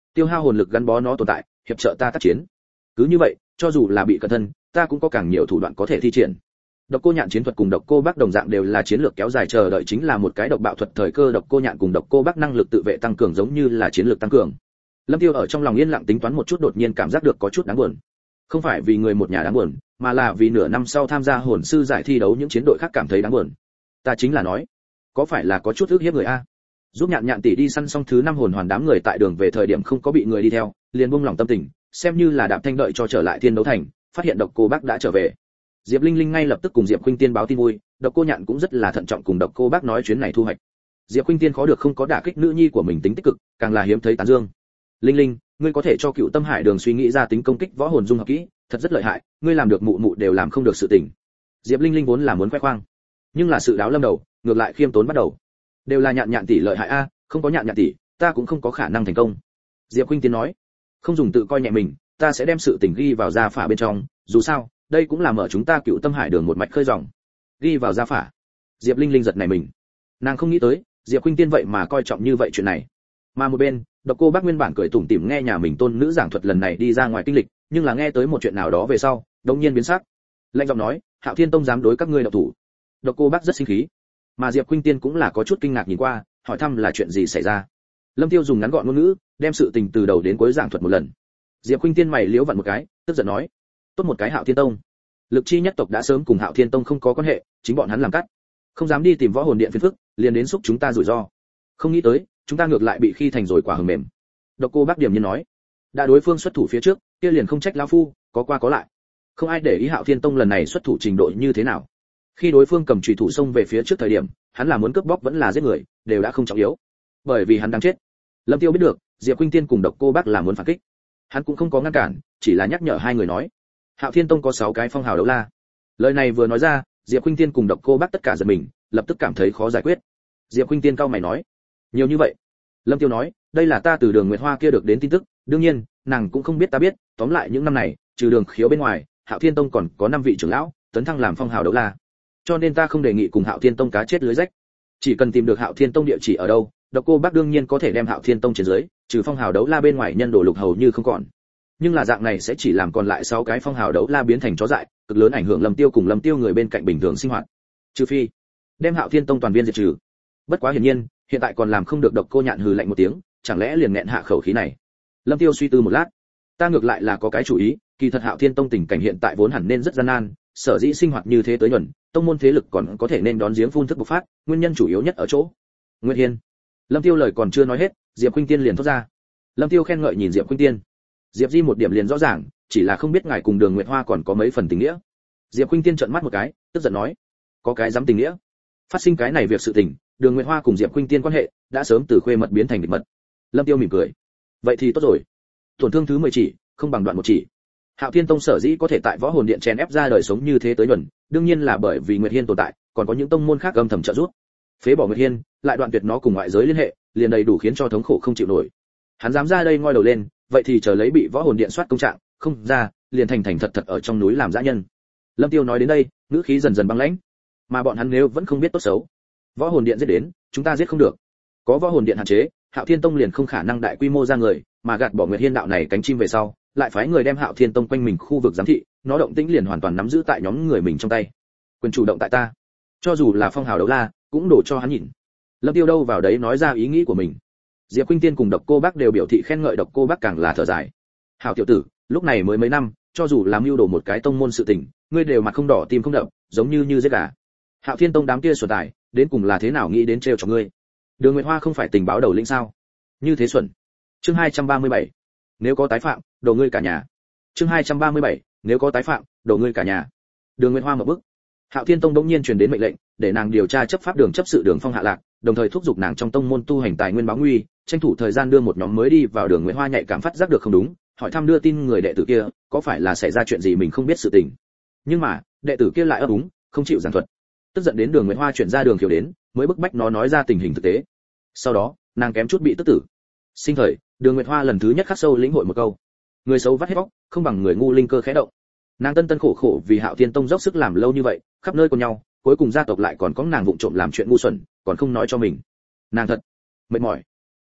tiêu hao hồn lực gắn bó nó tồn tại, hiệp trợ ta tác chiến. Cứ như vậy, cho dù là bị cẩn thân, ta cũng có càng nhiều thủ đoạn có thể thi triển. Độc cô nhạn chiến thuật cùng độc cô bác đồng dạng đều là chiến lược kéo dài chờ đợi chính là một cái độc bạo thuật thời cơ. Độc cô nhạn cùng độc cô bác năng lực tự vệ tăng cường giống như là chiến lược tăng cường. Lâm Tiêu ở trong lòng yên lặng tính toán một chút, đột nhiên cảm giác được có chút đáng buồn. Không phải vì người một nhà đáng buồn, mà là vì nửa năm sau tham gia hồn sư giải thi đấu những chiến đội khác cảm thấy đáng buồn. Ta chính là nói, có phải là có chút ức hiếp người a? Giúp nhạn nhạn tỷ đi săn xong thứ năm hồn hoàn, đám người tại đường về thời điểm không có bị người đi theo, liền buông lòng tâm tình, xem như là đạp thanh đợi cho trở lại thiên đấu thành, phát hiện độc cô bác đã trở về. Diệp Linh Linh ngay lập tức cùng Diệp Khuynh Tiên báo tin vui, độc cô nhạn cũng rất là thận trọng cùng độc cô bác nói chuyến này thu hoạch. Diệp Khuynh Tiên khó được không có đả kích nữ nhi của mình tính tích cực, càng là hiếm thấy tán dương. Linh Linh, ngươi có thể cho Cựu Tâm Hải Đường suy nghĩ ra tính công kích võ hồn dung hợp kỹ, thật rất lợi hại, ngươi làm được mụ mụ đều làm không được sự tình. Diệp Linh Linh vốn là muốn khoe khoang, nhưng là sự đáo lâm đầu, ngược lại khiêm tốn bắt đầu. Đều là nhạn nhạn tỷ lợi hại a, không có nhạn nhạn tỷ, ta cũng không có khả năng thành công. Diệp Khuynh Tiên nói, không dùng tự coi nhẹ mình, ta sẽ đem sự tình ghi vào gia phả bên trong, dù sao, đây cũng là mở chúng ta Cựu Tâm Hải Đường một mạch khơi dòng. Ghi vào gia phả. Diệp Linh Linh giật này mình, nàng không nghĩ tới, Diệp Khuynh Tiên vậy mà coi trọng như vậy chuyện này. Mà một bên, độc cô bác nguyên bản cười tủm tỉm nghe nhà mình tôn nữ giảng thuật lần này đi ra ngoài kinh lịch, nhưng là nghe tới một chuyện nào đó về sau, đống nhiên biến sắc. Lạnh giọng nói, Hạo Thiên Tông dám đối các ngươi độc thủ. Độc cô bác rất sinh khí, mà Diệp Khuynh Tiên cũng là có chút kinh ngạc nhìn qua, hỏi thăm là chuyện gì xảy ra. Lâm Tiêu dùng ngắn gọn ngôn ngữ, đem sự tình từ đầu đến cuối giảng thuật một lần. Diệp Khuynh Tiên mày liễu vặn một cái, tức giận nói, tốt một cái Hạo Thiên Tông, lực chi nhất tộc đã sớm cùng Hạo Thiên Tông không có quan hệ, chính bọn hắn làm cắt, không dám đi tìm võ hồn điện phiền phức, liền đến xúc chúng ta rủi ro. Không nghĩ tới, chúng ta ngược lại bị khi thành rồi quả hờm mềm. Độc cô bác điểm nhiên nói, đã đối phương xuất thủ phía trước, kia liền không trách lão phu, có qua có lại. Không ai để ý Hạo Thiên Tông lần này xuất thủ trình độ như thế nào. Khi đối phương cầm chùy thủ xông về phía trước thời điểm, hắn là muốn cướp bóc vẫn là giết người, đều đã không trọng yếu, bởi vì hắn đang chết. Lâm Tiêu biết được, Diệp Khuynh Tiên cùng Độc cô bác là muốn phản kích, hắn cũng không có ngăn cản, chỉ là nhắc nhở hai người nói, Hạo Thiên Tông có sáu cái phong hào đấu la. Lời này vừa nói ra, Diệp Khuynh Tiên cùng Độc cô bác tất cả giật mình, lập tức cảm thấy khó giải quyết. Diệp Khuynh Tiên cau mày nói, nhiều như vậy. Lâm Tiêu nói, đây là ta từ Đường Nguyệt Hoa kia được đến tin tức, đương nhiên, nàng cũng không biết ta biết, tóm lại những năm này, trừ Đường Khiếu bên ngoài, Hạo Thiên Tông còn có năm vị trưởng lão, tấn thăng làm phong hào đấu la. Cho nên ta không đề nghị cùng Hạo Thiên Tông cá chết lưới rách. Chỉ cần tìm được Hạo Thiên Tông địa chỉ ở đâu, Độc cô bác đương nhiên có thể đem Hạo Thiên Tông trên dưới, trừ phong hào đấu la bên ngoài nhân đồ lục hầu như không còn. Nhưng là dạng này sẽ chỉ làm còn lại sáu cái phong hào đấu la biến thành chó dại, cực lớn ảnh hưởng Lâm Tiêu cùng Lâm Tiêu người bên cạnh bình thường sinh hoạt. Trừ phi đem Hạo Thiên Tông toàn viên diệt trừ. Bất quá hiển nhiên, hiện tại còn làm không được. Độc cô nhạn hừ lạnh một tiếng, chẳng lẽ liền nghẹn hạ khẩu khí này. Lâm Tiêu suy tư một lát, ta ngược lại là có cái chủ ý, kỳ thật Hạo Thiên Tông tình cảnh hiện tại vốn hẳn nên rất gian nan, sở dĩ sinh hoạt như thế tới nhuần, tông môn thế lực còn có thể nên đón giếng phun thức bộc phát, nguyên nhân chủ yếu nhất ở chỗ Nguyệt Hiên. Lâm Tiêu lời còn chưa nói hết, Diệp Khuynh Tiên liền thốt ra. Lâm Tiêu khen ngợi nhìn Diệp Khuynh Tiên. Diệp Di một điểm liền rõ ràng, chỉ là không biết ngài cùng Đường Nguyệt Hoa còn có mấy phần tình nghĩa. Diệp Khuynh Tiên trợn mắt một cái, tức giận nói, có cái dám tình nghĩa? Phát sinh cái này việc sự tình, Đường Nguyệt Hoa cùng Diệp Khuynh Tiên quan hệ đã sớm từ khuê mật biến thành địch mật. Lâm Tiêu mỉm cười, vậy thì tốt rồi. Tổn thương thứ mười chỉ, không bằng đoạn một chỉ. Hạo Thiên Tông sở dĩ có thể tại võ hồn điện chèn ép ra đời sống như thế tới nhuần, đương nhiên là bởi vì Nguyệt Hiên tồn tại, còn có những tông môn khác âm thầm trợ giúp. Phế bỏ Nguyệt Hiên, lại đoạn tuyệt nó cùng ngoại giới liên hệ, liền đầy đủ khiến cho thống khổ không chịu nổi. Hắn dám ra đây ngoi đầu lên, vậy thì chờ lấy bị võ hồn điện soát công trạng, không ra, liền thành thành thật thật ở trong núi làm dã nhân. Lâm Tiêu nói đến đây, ngữ khí dần dần băng lãnh. Mà bọn hắn nếu vẫn không biết tốt xấu, võ hồn điện giết đến, chúng ta giết không được. Có võ hồn điện hạn chế, Hạo Thiên Tông liền không khả năng đại quy mô ra người, mà gạt bỏ Nguyệt Hiên đạo này cánh chim về sau, lại phái người đem Hạo Thiên Tông quanh mình khu vực giám thị, nó động tĩnh liền hoàn toàn nắm giữ tại nhóm người mình trong tay. Quyền chủ động tại ta, cho dù là phong hào đấu la, cũng đổ cho hắn nhìn. Lâm Tiêu đâu vào đấy nói ra ý nghĩ của mình. Diệp Khuynh Tiên cùng Độc cô bác đều biểu thị khen ngợi, Độc cô bác càng là thở dài. Hảo tiểu tử, lúc này mới mấy năm, cho dù làm mưu đồ một cái tông môn sự tình, ngươi đều mặt không đỏ tim không đập, giống như như giết gà. Hạo Thiên Tông đám kia xuẩn tài, đến cùng là thế nào nghĩ đến trêu cho ngươi? Đường Nguyệt Hoa không phải tình báo đầu lĩnh sao? Như thế xuẩn. Chương hai trăm ba mươi bảy, nếu có tái phạm, đổ ngươi cả nhà. Chương hai trăm ba mươi bảy, nếu có tái phạm, đổ ngươi cả nhà. Đường Nguyệt Hoa mở bức. Hạo Thiên Tông đống nhiên truyền đến mệnh lệnh, để nàng điều tra chấp pháp đường chấp sự Đường Phong hạ lạc, đồng thời thúc giục nàng trong tông môn tu hành tài nguyên báo nguy, tranh thủ thời gian đưa một nhóm mới đi vào. Đường Nguyệt Hoa nhạy cảm phát giác được không đúng, hỏi thăm đưa tin người đệ tử kia, có phải là xảy ra chuyện gì mình không biết sự tình. Nhưng mà, đệ tử kia lại ấp úng, không chịu giảng thuật. Tức giận đến Đường Nguyệt Hoa chuyển ra Đường Khiếu đến, mới bức bách nó nói ra tình hình thực tế. Sau đó, nàng kém chút bị tức tử. Sinh thời, Đường Nguyệt Hoa lần thứ nhất khắc sâu lĩnh hội một câu: người xấu vắt hết bóc, không bằng người ngu linh cơ khẽ động. Nàng tân tân khổ khổ vì Hạo Thiên Tông dốc sức làm lâu như vậy, khắp nơi cùng nhau, cuối cùng gia tộc lại còn có nàng vụng trộm làm chuyện ngu xuẩn, còn không nói cho mình. Nàng thật mệt mỏi.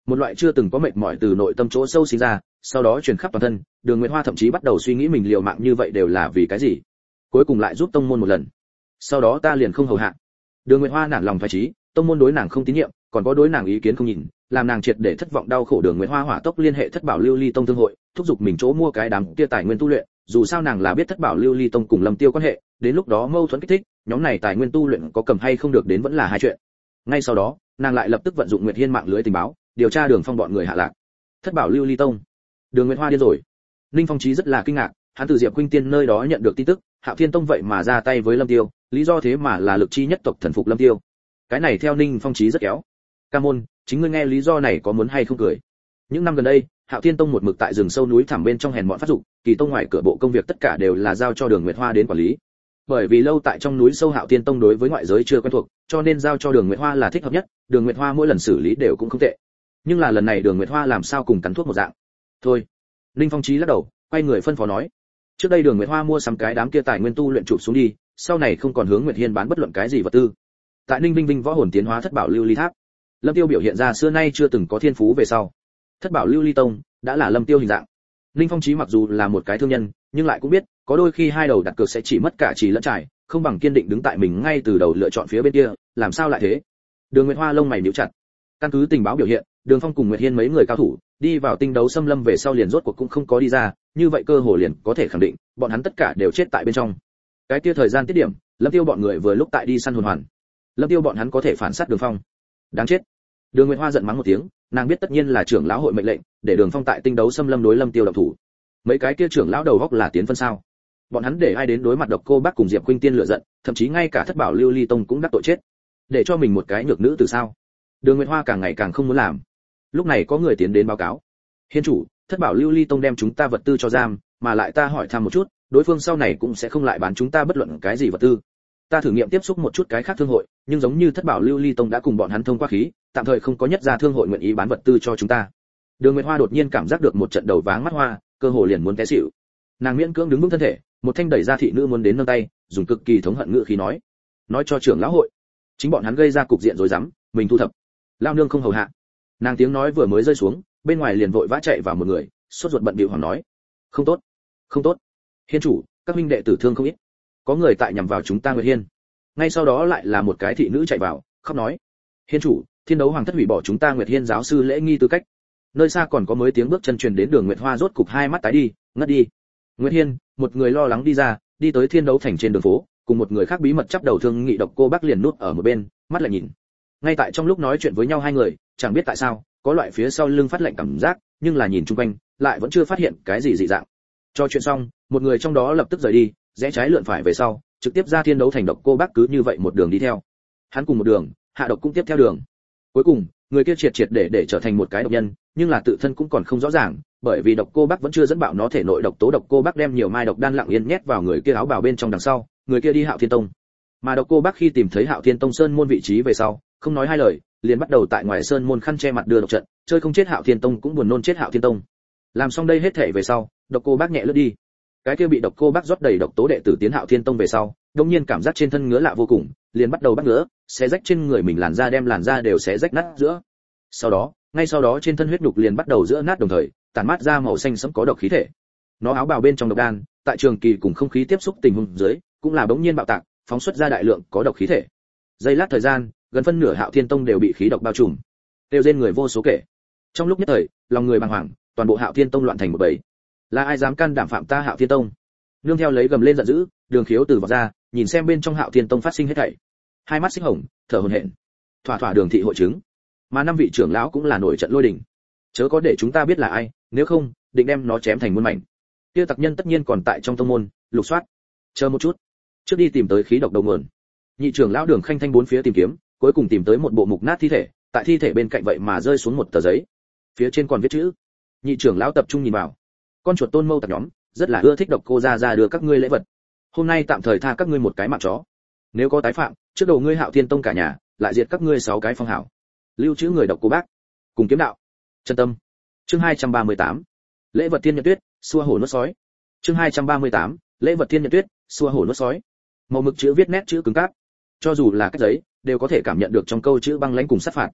một loại chưa từng có mệt mỏi từ nội tâm chỗ sâu sinh ra, sau đó truyền khắp toàn thân. Đường Nguyệt Hoa thậm chí bắt đầu suy nghĩ mình liều mạng như vậy đều là vì cái gì, cuối cùng lại giúp tông môn một lần, sau đó ta liền không hầu hạ. Đường Nguyệt Hoa nản lòng phái trí, tông môn đối nàng không tín nhiệm, còn có đối nàng ý kiến không nhìn, làm nàng triệt để thất vọng đau khổ. Đường Nguyệt Hoa hỏa tốc liên hệ Thất Bảo Lưu Ly Tông thương hội, thúc giục mình chỗ mua cái đám kia tài nguyên tu luyện, dù sao nàng là biết Thất Bảo Lưu Ly Tông cùng Lâm Tiêu quan hệ, đến lúc đó mâu thuẫn kích thích, nhóm này tài nguyên tu luyện có cầm hay không được đến vẫn là hai chuyện. Ngay sau đó, nàng lại lập tức vận dụng Nguyệt Hiên mạng lưới tình báo, điều tra Đường Phong bọn người hạ lạc. Thất Bảo Lưu Ly Tông. Đường Nguyệt Hoa điên rồi. Ninh Phong Chí rất là kinh ngạc, hắn từ Diệp Khuynh Tiên nơi đó nhận được tin tức, Hạo Thiên Tông vậy mà ra tay với Lâm Tiêu, lý do thế mà là lực chi nhất tộc thần phục Lâm Tiêu. Cái này theo Ninh Phong Chí rất kéo. Ca môn, chính ngươi nghe lý do này có muốn hay không cười? Những năm gần đây, Hạo Thiên Tông một mực tại rừng sâu núi thẳm bên trong hèn mọn phát dục, Kỳ Tông ngoài cửa bộ công việc tất cả đều là giao cho Đường Nguyệt Hoa đến quản lý. Bởi vì lâu tại trong núi sâu, Hạo Thiên Tông đối với ngoại giới chưa quen thuộc, cho nên giao cho Đường Nguyệt Hoa là thích hợp nhất. Đường Nguyệt Hoa mỗi lần xử lý đều cũng không tệ. Nhưng là lần này Đường Nguyệt Hoa làm sao cùng cắn thuốc một dạng. Thôi. Ninh Phong Chí lắc đầu, quay người phân phó nói: trước đây Đường Nguyệt Hoa mua sắm cái đám kia tài nguyên tu luyện chụp xuống đi, sau này không còn hướng Nguyệt Hiên bán bất luận cái gì vật tư. Tại Ninh Vinh Vinh võ hồn tiến hóa Thất Bảo Lưu Ly Tháp, Lâm Tiêu biểu hiện ra xưa nay chưa từng có thiên phú về sau. Thất Bảo Lưu Ly Tông đã là Lâm Tiêu hình dạng. Ninh Phong Chí mặc dù là một cái thương nhân, nhưng lại cũng biết, có đôi khi hai đầu đặt cược sẽ chỉ mất cả trì lẫn trải, không bằng kiên định đứng tại mình ngay từ đầu lựa chọn phía bên kia, làm sao lại thế? Đường Nguyệt Hoa lông mày nhíu chặt. Căn cứ tình báo biểu hiện, Đường Phong cùng Nguyệt Hiên mấy người cao thủ đi vào tinh đấu xâm lâm về sau liền rốt cuộc cũng không có đi ra, như vậy cơ hồ liền có thể khẳng định, bọn hắn tất cả đều chết tại bên trong. Cái kia thời gian tiết điểm, Lâm Tiêu bọn người vừa lúc tại đi săn hồn hoàn. Lâm Tiêu bọn hắn có thể phản sát Đường Phong. Đáng chết. Đường Nguyệt Hoa giận mắng một tiếng, nàng biết tất nhiên là trưởng lão hội mệnh lệnh, để Đường Phong tại tinh đấu xâm lâm đối Lâm Tiêu động thủ. Mấy cái kia trưởng lão đầu góc là tiến phân sao? Bọn hắn để ai đến đối mặt Độc Cô Bác cùng Diệp Khuynh Tiên lựa giận, thậm chí ngay cả Thất Bảo Lưu Ly Tông cũng đắc tội chết. Để cho mình một cái nhược nữ từ sao? Đường Nguyệt Hoa càng ngày càng không muốn làm. Lúc này có người tiến đến báo cáo: hiên chủ, Thất Bảo Lưu Ly Tông đem chúng ta vật tư cho giam, mà lại ta hỏi thăm một chút, đối phương sau này cũng sẽ không lại bán chúng ta bất luận cái gì vật tư. Ta thử nghiệm tiếp xúc một chút cái khác thương hội, nhưng giống như Thất Bảo Lưu Ly Tông đã cùng bọn hắn thông qua khí, tạm thời không có nhất gia thương hội nguyện ý bán vật tư cho chúng ta. Đường Nguyệt Hoa đột nhiên cảm giác được một trận đầu váng mắt hoa, cơ hồ liền muốn té xỉu. Nàng miễn cưỡng đứng vững thân thể, một thanh đẩy ra thị nữ muốn đến nâng tay, dùng cực kỳ thống hận ngữ khí nói: nói cho trưởng lão hội, chính bọn hắn gây ra cục diện rối rắm, mình thu thập. Lao nương không hầu hạ. Nàng tiếng nói vừa mới rơi xuống, bên ngoài liền vội vã chạy vào một người, sốt ruột bận bịu hoảng nói: không tốt, không tốt, hiên chủ, các huynh đệ tử thương không ít, có người tại nhằm vào chúng ta Nguyệt Hiên. Ngay sau đó lại là một cái thị nữ chạy vào, khóc nói: hiên chủ, Thiên Đấu Hoàng thất hủy bỏ chúng ta Nguyệt Hiên giáo sư lễ nghi tư cách. Nơi xa còn có mới tiếng bước chân truyền đến. Đường Nguyệt Hoa rốt cục hai mắt tái đi, ngất đi. Nguyệt Hiên, một người lo lắng đi ra, đi tới Thiên Đấu thành trên đường phố, cùng một người khác bí mật chắp đầu thương nghị. Độc Cô Bác liền núp ở một bên, mắt lại nhìn. Ngay tại trong lúc nói chuyện với nhau hai người, chẳng biết tại sao, có loại phía sau lưng phát lạnh cảm giác, nhưng là nhìn chung quanh, lại vẫn chưa phát hiện cái gì dị dạng. Cho chuyện xong, một người trong đó lập tức rời đi, rẽ trái lượn phải về sau, trực tiếp ra Thiên Đấu thành. Độc Cô Bác cứ như vậy một đường đi theo. Hắn cùng một đường, Hạ Độc cũng tiếp theo đường. Cuối cùng, người kia triệt triệt để để trở thành một cái độc nhân, nhưng là tự thân cũng còn không rõ ràng, bởi vì Độc Cô Bác vẫn chưa dẫn bạo nó thể nội độc tố. Độc Cô Bác đem nhiều mai độc đan lặng yên nhét vào người kia áo bào bên trong đằng sau, người kia đi Hạo Thiên Tông. Mà Độc Cô Bác khi tìm thấy Hạo Thiên Tông sơn môn vị trí về sau, không nói hai lời, liền bắt đầu tại ngoài sơn môn khăn che mặt đưa độc trận, chơi không chết Hạo Thiên Tông cũng buồn nôn chết Hạo Thiên Tông. Làm xong đây hết thảy về sau, Độc Cô Bác nhẹ lướt đi. Cái kia bị Độc Cô Bác rót đầy độc tố đệ tử tiến Hạo Thiên Tông về sau, đột nhiên cảm giác trên thân ngứa lạ vô cùng, liền bắt đầu bắt ngứa, xé rách trên người mình làn da, đem làn da đều xé rách nát giữa. Sau đó, ngay sau đó trên thân huyết nhục liền bắt đầu giữa nát đồng thời, tản mát ra màu xanh sẫm có độc khí thể. Nó áo bào bên trong độc đan, tại trường kỳ cùng không khí tiếp xúc tình huống dưới, cũng là bỗng nhiên bạo tạc, phóng xuất ra đại lượng có độc khí thể. Giây lát thời gian, gần phân nửa Hạo Thiên Tông đều bị khí độc bao trùm, tiêu rên người vô số kể. Trong lúc nhất thời, lòng người bàng hoàng, toàn bộ Hạo Thiên Tông loạn thành một bầy. Là ai dám can đảm phạm ta Hạo Thiên Tông? Nương theo lấy gầm lên giận dữ, Đường Khiếu từ vọt ra, nhìn xem bên trong Hạo Thiên Tông phát sinh hết thảy, hai mắt xích hồng, thở hổn hển. Thỏa thỏa Đường thị hội chứng, mà năm vị trưởng lão cũng là nổi trận lôi đình. Chớ có để chúng ta biết là ai, nếu không, định đem nó chém thành muôn mảnh. Kia tặc nhân tất nhiên còn tại trong tông môn, lục soát. Chờ một chút, trước đi tìm tới khí độc đầu nguồn. Nhị trưởng lão Đường Khanh Thanh bốn phía tìm kiếm, cuối cùng tìm tới một bộ mục nát thi thể, tại thi thể bên cạnh vậy mà rơi xuống một tờ giấy, phía trên còn viết chữ. Nhị trưởng lão tập trung nhìn vào, con chuột tôn mâu tặc nhóm rất là ưa thích Độc Cô gia gia đưa các ngươi lễ vật, hôm nay tạm thời tha các ngươi một cái mạng chó, nếu có tái phạm, trước đầu ngươi Hạo Thiên Tông cả nhà lại diệt các ngươi sáu cái phong hảo. Lưu trữ người Độc Cô Bác cùng kiếm đạo chân tâm. Chương hai trăm ba mươi tám, lễ vật thiên nhật tuyết, xua hổ nuốt sói. Chương hai trăm ba mươi tám, lễ vật thiên nhật tuyết, xua hổ nuốt sói. Màu mực chữ viết nét chữ cứng cáp, cho dù là cách giấy, đều có thể cảm nhận được trong câu chữ băng lãnh cùng sát phạt.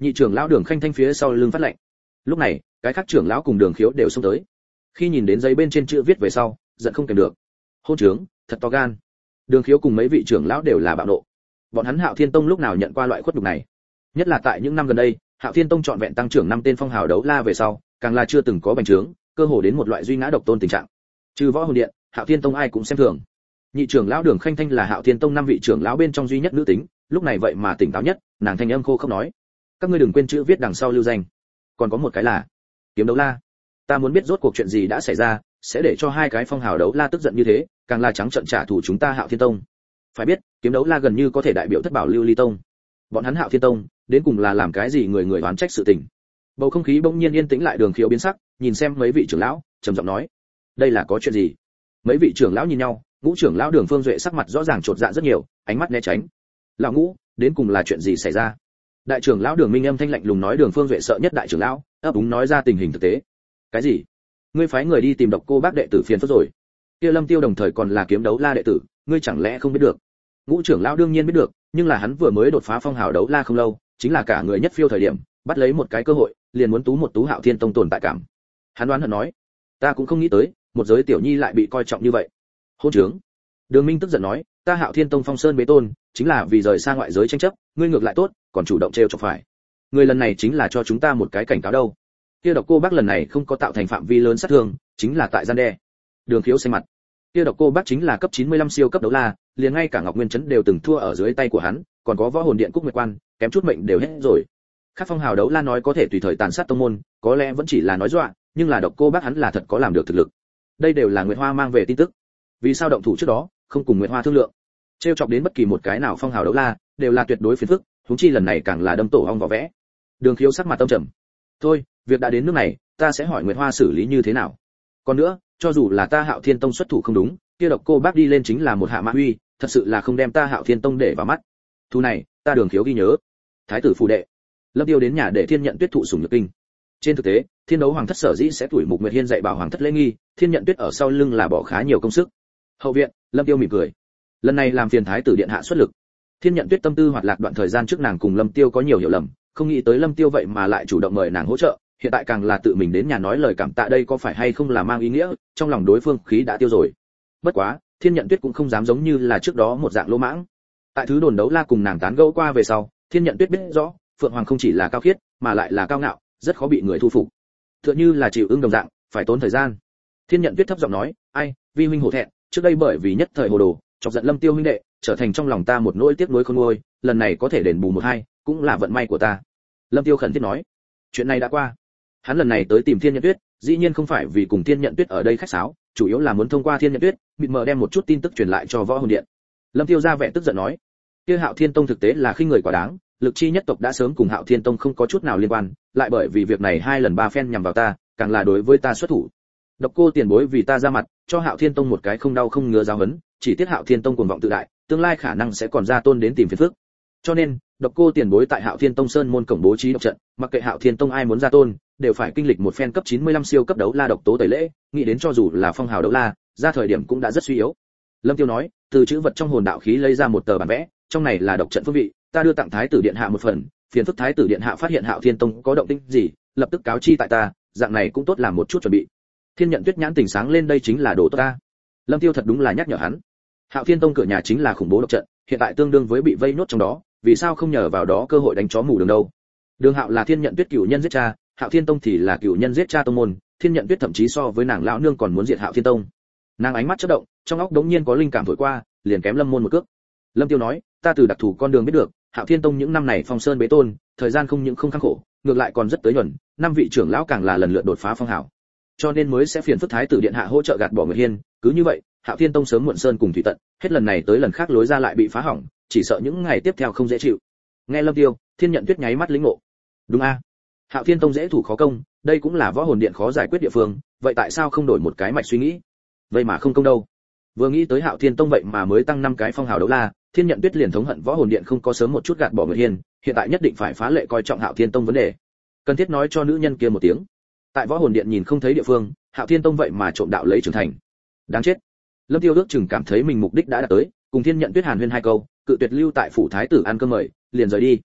Nhị trưởng lão Đường Khanh Thanh phía sau lưng phát lệnh. Lúc này, cái khác trưởng lão cùng Đường Khiếu đều xông tới. Khi nhìn đến giấy bên trên chữ viết về sau, giận không kèm được. Hôn trướng, thật to gan. Đường Khiếu cùng mấy vị trưởng lão đều là bạo nộ. Bọn hắn Hạo Thiên Tông lúc nào nhận qua loại khuất nhục này? Nhất là tại những năm gần đây, Hạo Thiên Tông trọn vẹn tăng trưởng năm tên phong hào đấu la về sau, càng là chưa từng có bành trướng, cơ hồ đến một loại duy ngã độc tôn tình trạng. Trừ Võ Hồn Điện, Hạo Thiên Tông ai cũng xem thường. Nhị trưởng lão Đường Khanh Thanh là Hạo Thiên Tông năm vị trưởng lão bên trong duy nhất nữ tính, lúc này vậy mà tỉnh táo nhất, nàng thanh âm khô không nói: "Các ngươi đừng quên chữ viết đằng sau lưu danh. Còn có một cái là Kiếm Đấu La. Ta muốn biết rốt cuộc chuyện gì đã xảy ra, sẽ để cho hai cái phong hào đấu la tức giận như thế, càng là trắng trợn trả thù chúng ta Hạo Thiên Tông. Phải biết, Kiếm Đấu La gần như có thể đại biểu thất bảo lưu ly tông. Bọn hắn Hạo Thiên Tông, đến cùng là làm cái gì người người oán trách sự tình." Bầu không khí bỗng nhiên yên tĩnh lại. Đường Khiếu biến sắc, nhìn xem mấy vị trưởng lão, trầm giọng nói: "Đây là có chuyện gì?" Mấy vị trưởng lão nhìn nhau, Ngũ trưởng lão Đường Phương Duệ sắc mặt rõ ràng chột dạ rất nhiều, ánh mắt né tránh. "Lão Ngũ, đến cùng là chuyện gì xảy ra?" Đại trưởng lão Đường Minh âm thanh lạnh lùng nói. Đường Phương Duệ sợ nhất đại trưởng lão, ấp úng nói ra tình hình thực tế. "Cái gì? Ngươi phái người đi tìm Độc Cô Bác đệ tử phiền phức rồi? Kia Lâm Tiêu đồng thời còn là Kiếm Đấu La đệ tử, ngươi chẳng lẽ không biết được?" Ngũ trưởng lão đương nhiên biết được, nhưng là hắn vừa mới đột phá phong hào đấu la không lâu, chính là cả người nhất phiêu thời điểm, bắt lấy một cái cơ hội, liền muốn tú một tú Hạo Thiên Tông tồn tại cảm. Hắn đoán hận nói: "Ta cũng không nghĩ tới, một giới tiểu nhi lại bị coi trọng như vậy." Hôn trướng. Đường Minh tức giận nói: "Ta Hạo Thiên Tông phong sơn bế tôn, chính là vì rời xa ngoại giới tranh chấp, ngươi ngược lại tốt, còn chủ động trêu chọc phải. Ngươi lần này chính là cho chúng ta một cái cảnh cáo đâu. Kia Độc Cô Bác lần này không có tạo thành phạm vi lớn sát thương, chính là tại gian đe." Đường Khiếu xanh mặt. Kia Độc Cô Bác chính là cấp chín mươi lăm siêu cấp đấu la, liền ngay cả Ngọc Nguyên Chấn đều từng thua ở dưới tay của hắn, còn có Võ Hồn Điện Cúc Nguyệt Quan, kém chút mệnh đều hết rồi. Khác phong hào đấu la nói có thể tùy thời tàn sát tông môn, có lẽ vẫn chỉ là nói dọa, nhưng là Độc Cô Bác hắn là thật có làm được thực lực. Đây đều là Nguyệt Hoa mang về tin tức. Vì sao động thủ trước đó, không cùng Nguyệt Hoa thương lượng? Trêu chọc đến bất kỳ một cái nào phong hào đấu la, đều là tuyệt đối phiền phức, huống chi lần này càng là đâm tổ ong vỏ vẽ. Đường Khiếu sắc mặt tâm trầm. "Thôi, việc đã đến nước này, ta sẽ hỏi Nguyệt Hoa xử lý như thế nào. Còn nữa, cho dù là ta Hạo Thiên Tông xuất thủ không đúng, kia Độc Cô Bác đi lên chính là một hạ mã uy, thật sự là không đem ta Hạo Thiên Tông để vào mắt. Thu này, ta Đường Khiếu ghi nhớ." Thái tử phù đệ. Lâm Tiêu đến nhà để Thiên Nhận Tuyết thụ sủng nhược kinh. Trên thực tế, Thiên Đấu Hoàng thất sở dĩ sẽ tuổi Mục Nguyệt Hiên dạy bảo hoàng thất lễ nghi, Thiên Nhận Tuyết ở sau lưng là bỏ khá nhiều công sức. Hậu viện, Lâm Tiêu mỉm cười. Lần này làm phiền thái tử điện hạ xuất lực. Thiên Nhận Tuyết tâm tư hoạt lạc đoạn thời gian trước nàng cùng Lâm Tiêu có nhiều hiểu lầm, không nghĩ tới Lâm Tiêu vậy mà lại chủ động mời nàng hỗ trợ, hiện tại càng là tự mình đến nhà nói lời cảm tạ, đây có phải hay không là mang ý nghĩa, trong lòng đối phương khí đã tiêu rồi. Bất quá, Thiên Nhận Tuyết cũng không dám giống như là trước đó một dạng lỗ mãng. Tại thứ đồn đấu la cùng nàng tán gẫu qua về sau, Thiên Nhận Tuyết biết rõ, Phượng Hoàng không chỉ là cao khiết, mà lại là cao ngạo, rất khó bị người thu phục. Tựa như là chịu ưng đồng dạng, phải tốn thời gian. Thiên Nhận Tuyết thấp giọng nói: "Ai, vi huynh hổ thẹn, trước đây bởi vì nhất thời hồ đồ, chọc giận Lâm Tiêu huynh đệ, trở thành trong lòng ta một nỗi tiếc nuối khôn nguôi, lần này có thể đền bù một hai, cũng là vận may của ta." Lâm Tiêu khẩn thiết nói: "Chuyện này đã qua." Hắn lần này tới tìm Thiên Nhận Tuyết, dĩ nhiên không phải vì cùng Thiên Nhận Tuyết ở đây khách sáo, chủ yếu là muốn thông qua Thiên Nhận Tuyết, mịt mờ đem một chút tin tức truyền lại cho Võ Hồn Điện. Lâm Tiêu ra vẻ tức giận nói: "Kia Hạo Thiên Tông thực tế là khinh người quá đáng, Lực Chi nhất tộc đã sớm cùng Hạo Thiên Tông không có chút nào liên quan, lại bởi vì việc này hai lần ba phen nhằm vào ta, càng là đối với ta xuất thủ. Độc Cô tiền bối vì ta ra mặt, cho Hạo Thiên Tông một cái không đau không ngứa giáo huấn, chỉ tiếc Hạo Thiên Tông cuồng vọng tự đại, tương lai khả năng sẽ còn ra tôn đến tìm phiền phức. Cho nên, Độc Cô tiền bối tại Hạo Thiên Tông Sơn môn cổng bố trí độc trận, mặc kệ Hạo Thiên Tông ai muốn ra tôn, đều phải kinh lịch một phen cấp chín mươi lăm siêu cấp đấu la độc tố tẩy lễ, nghĩ đến cho dù là phong hào đấu la, ra thời điểm cũng đã rất suy yếu." Lâm Tiêu nói, từ chữ vật trong hồn đạo khí lấy ra một tờ bản vẽ, trong này là độc trận phương vị, ta đưa tặng thái tử điện hạ một phần, phiền phức thái tử điện hạ phát hiện Hạo Thiên Tông có động tĩnh gì, lập tức cáo chi tại ta, dạng này cũng tốt làm một chút chuẩn bị. Thiên Nhận Tuyết nhãn tỉnh sáng lên, đây chính là đồ tốt ta. Lâm Tiêu thật đúng là nhắc nhở hắn. Hạo Thiên Tông cửa nhà chính là khủng bố độc trận, hiện tại tương đương với bị vây nốt trong đó, vì sao không nhờ vào đó cơ hội đánh chó mù đường đâu? Đường Hạo là Thiên Nhận Tuyết cửu nhân giết cha, Hạo Thiên Tông thì là cửu nhân giết cha tông môn, Thiên Nhận Tuyết thậm chí so với nàng lão nương còn muốn diệt Hạo Thiên Tông. Nàng ánh mắt chớp động, trong óc đống nhiên có linh cảm thổi qua, liền kém Lâm môn một cước. Lâm Tiêu nói, ta từ đặc thù con đường biết được, Hạo Thiên Tông những năm này phong sơn bế tôn, thời gian không những không khắc khổ, ngược lại còn rất tới nhuần, năm vị trưởng lão càng là lần lượt đột phá phong hảo. Cho nên mới sẽ phiền phức thái tử điện hạ hỗ trợ gạt bỏ Nguyệt Hiên, cứ như vậy, Hạo Thiên Tông sớm muộn sơn cùng thủy tận, hết lần này tới lần khác lối ra lại bị phá hỏng, chỉ sợ những ngày tiếp theo không dễ chịu. Nghe Lâm Tiêu, Thiên Nhận Tuyết nháy mắt lĩnh ngộ. Đúng a, Hạo Thiên Tông dễ thủ khó công, đây cũng là Võ Hồn Điện khó giải quyết địa phương, vậy tại sao không đổi một cái mạch suy nghĩ? Vậy mà không công đâu. Vừa nghĩ tới Hạo Thiên Tông vậy mà mới tăng năm cái phong hào đấu la, Thiên Nhận Tuyết liền thống hận Võ Hồn Điện không có sớm một chút gạt bỏ Nguyệt Hiên, hiện tại nhất định phải phá lệ coi trọng Hạo Thiên Tông vấn đề. Cần thiết nói cho nữ nhân kia một tiếng. Tại Võ Hồn Điện nhìn không thấy địa phương, Hạo Thiên Tông vậy mà trộm đạo lấy trưởng thành. Đáng chết. Lâm Tiêu ước chừng cảm thấy mình mục đích đã đạt tới, cùng Thiên Nhận Tuyết hàn huyên hai câu, cự tuyệt lưu tại phủ thái tử ăn cơm mời, liền rời đi.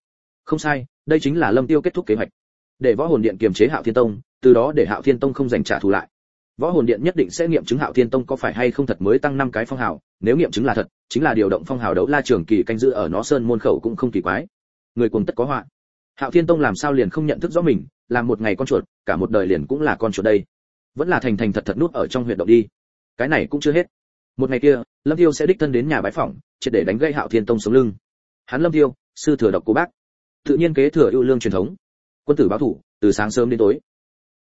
Không sai, đây chính là Lâm Tiêu kết thúc kế hoạch. Để Võ Hồn Điện kiềm chế Hạo Thiên Tông, từ đó để Hạo Thiên Tông không giành trả thù lại. Võ Hồn Điện nhất định sẽ nghiệm chứng Hạo Thiên Tông có phải hay không thật mới tăng năm cái phong hào, nếu nghiệm chứng là thật, chính là điều động phong hào đấu la trường kỳ canh giữ ở nó sơn môn khẩu cũng không kỳ quái. Người cuồng tất có họa. Hạo Thiên Tông làm sao liền không nhận thức rõ mình, làm một ngày con chuột, cả một đời liền cũng là con chuột đây. Vẫn là thành thành thật thật núp ở trong huyệt động đi. Cái này cũng chưa hết. Một ngày kia, Lâm Tiêu sẽ đích thân đến nhà bái phỏng, triệt để đánh gây Hạo Thiên Tông sống lưng. Hắn Lâm Tiêu, sư thừa độc cô bác, tự nhiên kế thừa ưu lương truyền thống. Quân tử báo thủ, từ sáng sớm đến tối,